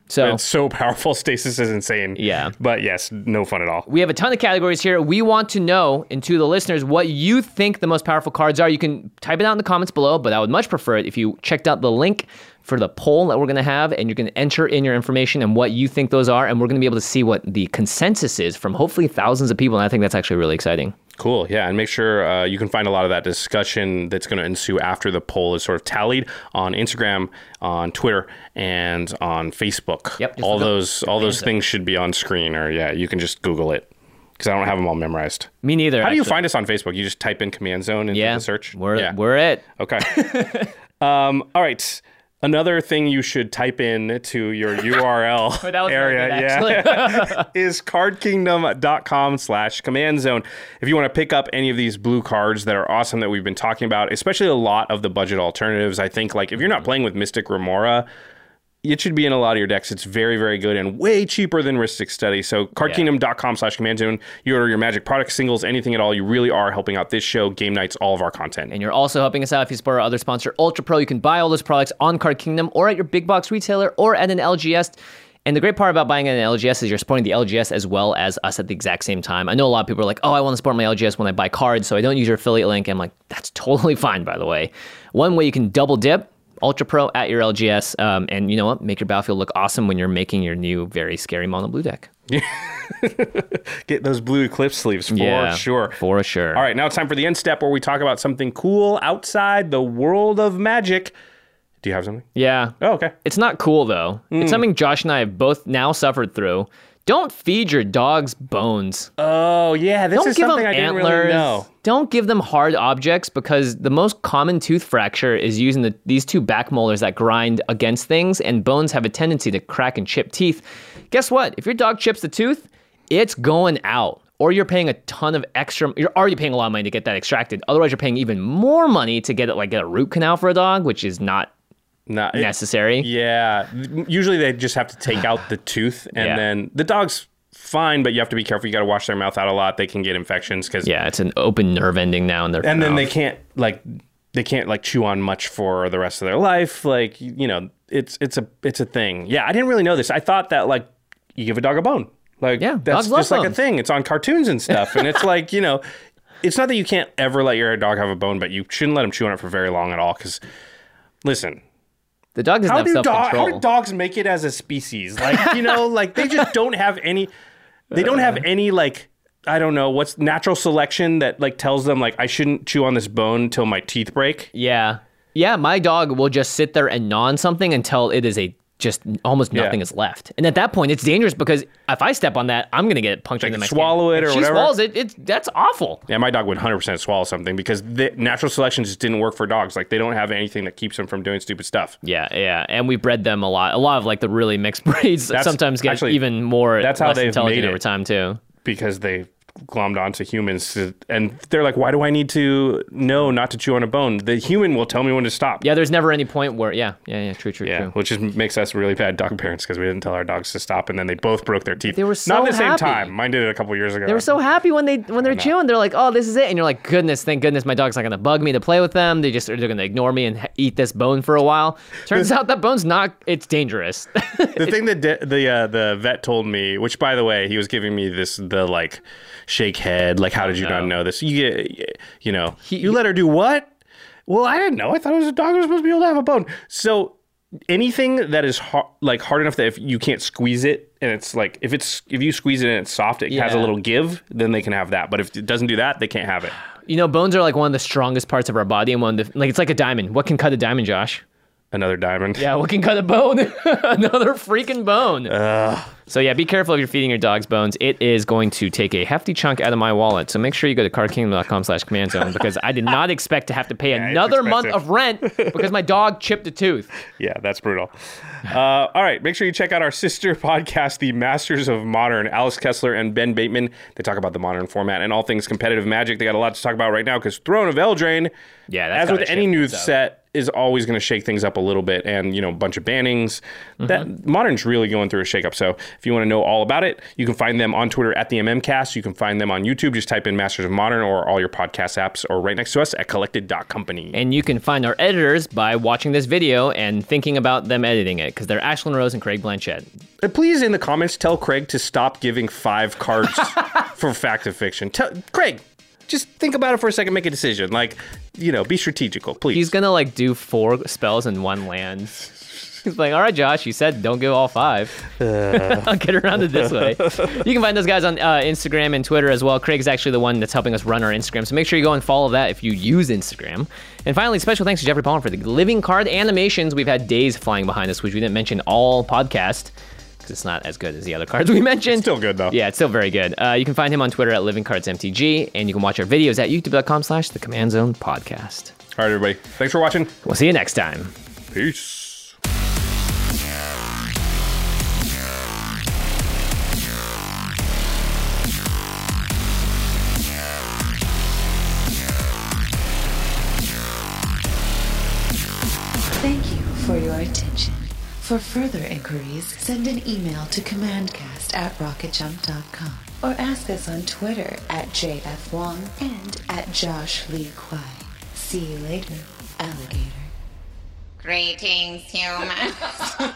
So it's so powerful. Stasis is insane. Yeah. But yes, no fun at all. We have a ton of categories here. We want to know, and to the listeners, what you think the most powerful cards are. You can type it out in the comments below, but I would much prefer it if you checked out the link for the poll that we're going to have, and you're going to enter in your information and what you think those are, and we're going to be able to see what the consensus is from hopefully thousands of people, and I think that's actually really exciting. Cool, yeah, and make sure uh, you can find a lot of that discussion that's going to ensue after the poll is sort of tallied on Instagram, on Twitter, and on Facebook. Yep, all those all those things should be on screen, or yeah, you can just Google it because I don't have them all memorized. Me neither. How actually. do you find us on Facebook? You just type in Command Zone into yeah, the search. We're yeah, we're it. Okay. um, all right. Another thing you should type in to your U R L that was area really good, yeah, is cardkingdom.com slash command zone. If you want to pick up any of these blue cards that are awesome that we've been talking about, especially a lot of the budget alternatives, I think like if you're not playing with Mystic Remora, it should be in a lot of your decks. It's very, very good and way cheaper than Rhystic Study. So cardkingdom.com slash command zone. You order your Magic products, singles, anything at all. You really are helping out this show, game nights, all of our content. And you're also helping us out if you support our other sponsor, Ultra Pro. You can buy all those products on Card Kingdom or at your big box retailer or at an L G S. And the great part about buying at an L G S is you're supporting the L G S as well as us at the exact same time. I know a lot of people are like, oh, I want to support my L G S when I buy cards, so I don't use your affiliate link. I'm like, that's totally fine, by the way. One way you can double dip, Ultra Pro at your L G S, um, and you know what? Make your battlefield look awesome when you're making your new very scary mono blue deck. Get those blue Eclipse sleeves for yeah, sure. For sure. All right, now it's time for the end step where we talk about something cool outside the world of Magic. Do you have something? Yeah. Oh, okay. It's not cool, though. Mm. It's something Josh and I have both now suffered through. Don't feed your dogs bones. Oh, yeah. This Don't is give something them I didn't antlers. really know. Don't give them hard objects because the most common tooth fracture is using the, these two back molars that grind against things, and bones have a tendency to crack and chip teeth. Guess what? If your dog chips the tooth, it's going out. Or you're paying a ton of extra, you're already paying a lot of money to get that extracted. Otherwise, you're paying even more money to get it, like get a root canal for a dog, which is not Not necessary. It, yeah. Usually they just have to take out the tooth, and yeah. then the dog's fine, but you have to be careful. You got to wash their mouth out a lot. They can get infections because yeah, it's an open nerve ending now in their and mouth. then they can't like they can't like chew on much for the rest of their life. Like you know, it's it's a it's a thing. Yeah, I didn't really know this. I thought that like you give a dog a bone, like yeah, that's dogs just love like bones. a thing. It's on cartoons and stuff, and it's like you know, it's not that you can't ever let your dog have a bone, but you shouldn't let them chew on it for very long at all. Because listen. The dog doesn't How have do, self-control. dog, how do dogs make it as a species? Like, you know, like they just don't have any, they don't have any like, I don't know, what's natural selection that like tells them like, I shouldn't chew on this bone till my teeth break. Yeah. Yeah, my dog will just sit there and gnaw on something until it is a just almost nothing Yeah. is left. And at that point, it's dangerous because if I step on that, I'm going to get punctured Like in my swallow skin. it If or she whatever? swallows it, it's, that's awful. Yeah, my dog would one hundred percent swallow something because the natural selection just didn't work for dogs. Like they don't have anything that keeps them from doing stupid stuff. Yeah, yeah. And we bred them a lot. A lot of like the really mixed breeds That's- sometimes get actually, even more that's how less they've intelligent made it. over time too. Because they glommed onto humans to, and they're like, why do I need to know not to chew on a bone? The human will tell me when to stop. Yeah, there's never any point where, yeah, yeah, yeah, true, true, Yeah, true. which just makes us really bad dog parents because we didn't tell our dogs to stop, and then they both broke their teeth. They were so not at the same happy. time. Mine did it a couple years ago. They were so happy when they when they're chewing. They're like, "Oh, this is it," and you're like, "Goodness, thank goodness, my dog's not gonna bug me to play with them. They just they're gonna ignore me and ha- eat this bone for a while." Turns out that bone's not. It's dangerous. The thing that de- the uh, the vet told me, which by the way, he was giving me this the like shake head, like how did you no. not know this? You get, you know, He- you let her do what? Well, I didn't know. I thought it was a dog was supposed to be able to have a bone. So anything that is hard, like hard enough that if you can't squeeze it and it's like if it's if you squeeze it and it's soft, it has a Yeah. little give, then they can have that. But if it doesn't do that, they can't have it. You know, bones are like one of the strongest parts of our body, and one of the, like it's like a diamond. What can cut a diamond, Josh? Another diamond. Yeah, what can cut a bone? Another freaking bone. So yeah, be careful if you're feeding your dog's bones. It is going to take a hefty chunk out of my wallet. So make sure you go to cardkingdom.com slash command zone because I did not expect to have to pay it's another month expensive. of rent because my dog chipped a tooth. Yeah, that's brutal. Uh, all right, make sure you check out our sister podcast, The Masters of Modern. Alice Kessler and Ben Bateman. They talk about the modern format and all things competitive Magic. They got a lot to talk about right now because Throne of Eldraine, Yeah, that's as with gotta any shake new things up. set, is always going to shake things up a little bit, and you know, a bunch of bannings. That Modern's really going through a shakeup. So If you want to know all about it, you can find them on Twitter at the MMcast. You can find them on YouTube. Just type in Masters of Modern or all your podcast apps, or right next to us at collected dot company. And you can find our editors by watching this video and thinking about them editing it, because they're Ashlyn Rose and Craig Blanchett. Uh, Please, in the comments, tell Craig to stop giving five cards for fact and fiction. Tell, Craig, just think about it for a second, make a decision. Like, you know, be strategical, please. He's gonna like do four spells in one land. He's like, all right, Josh, you said don't go all five. Uh. I'll get around it this way. You can find those guys on uh, Instagram and Twitter as well. Craig's actually the one that's helping us run our Instagram, so make sure you go and follow that if you use Instagram. And finally, special thanks to Jeffrey Palmer for the living card animations. We've had days flying behind us, which we didn't mention all podcast, because it's not as good as the other cards we mentioned. It's still good, though. Yeah, it's still very good. Uh, you can find him on Twitter at living cards M T G, and you can watch our videos at youtube dot com slash the Command Zone Podcast. All right, everybody. Thanks for watching. We'll see you next time. Peace. Thank you for your attention. For further inquiries, send an email to commandcast at rocket jump dot com or ask us on Twitter at J F Wong and at Josh Lee Kwai. See you later, alligator. Greetings, humans.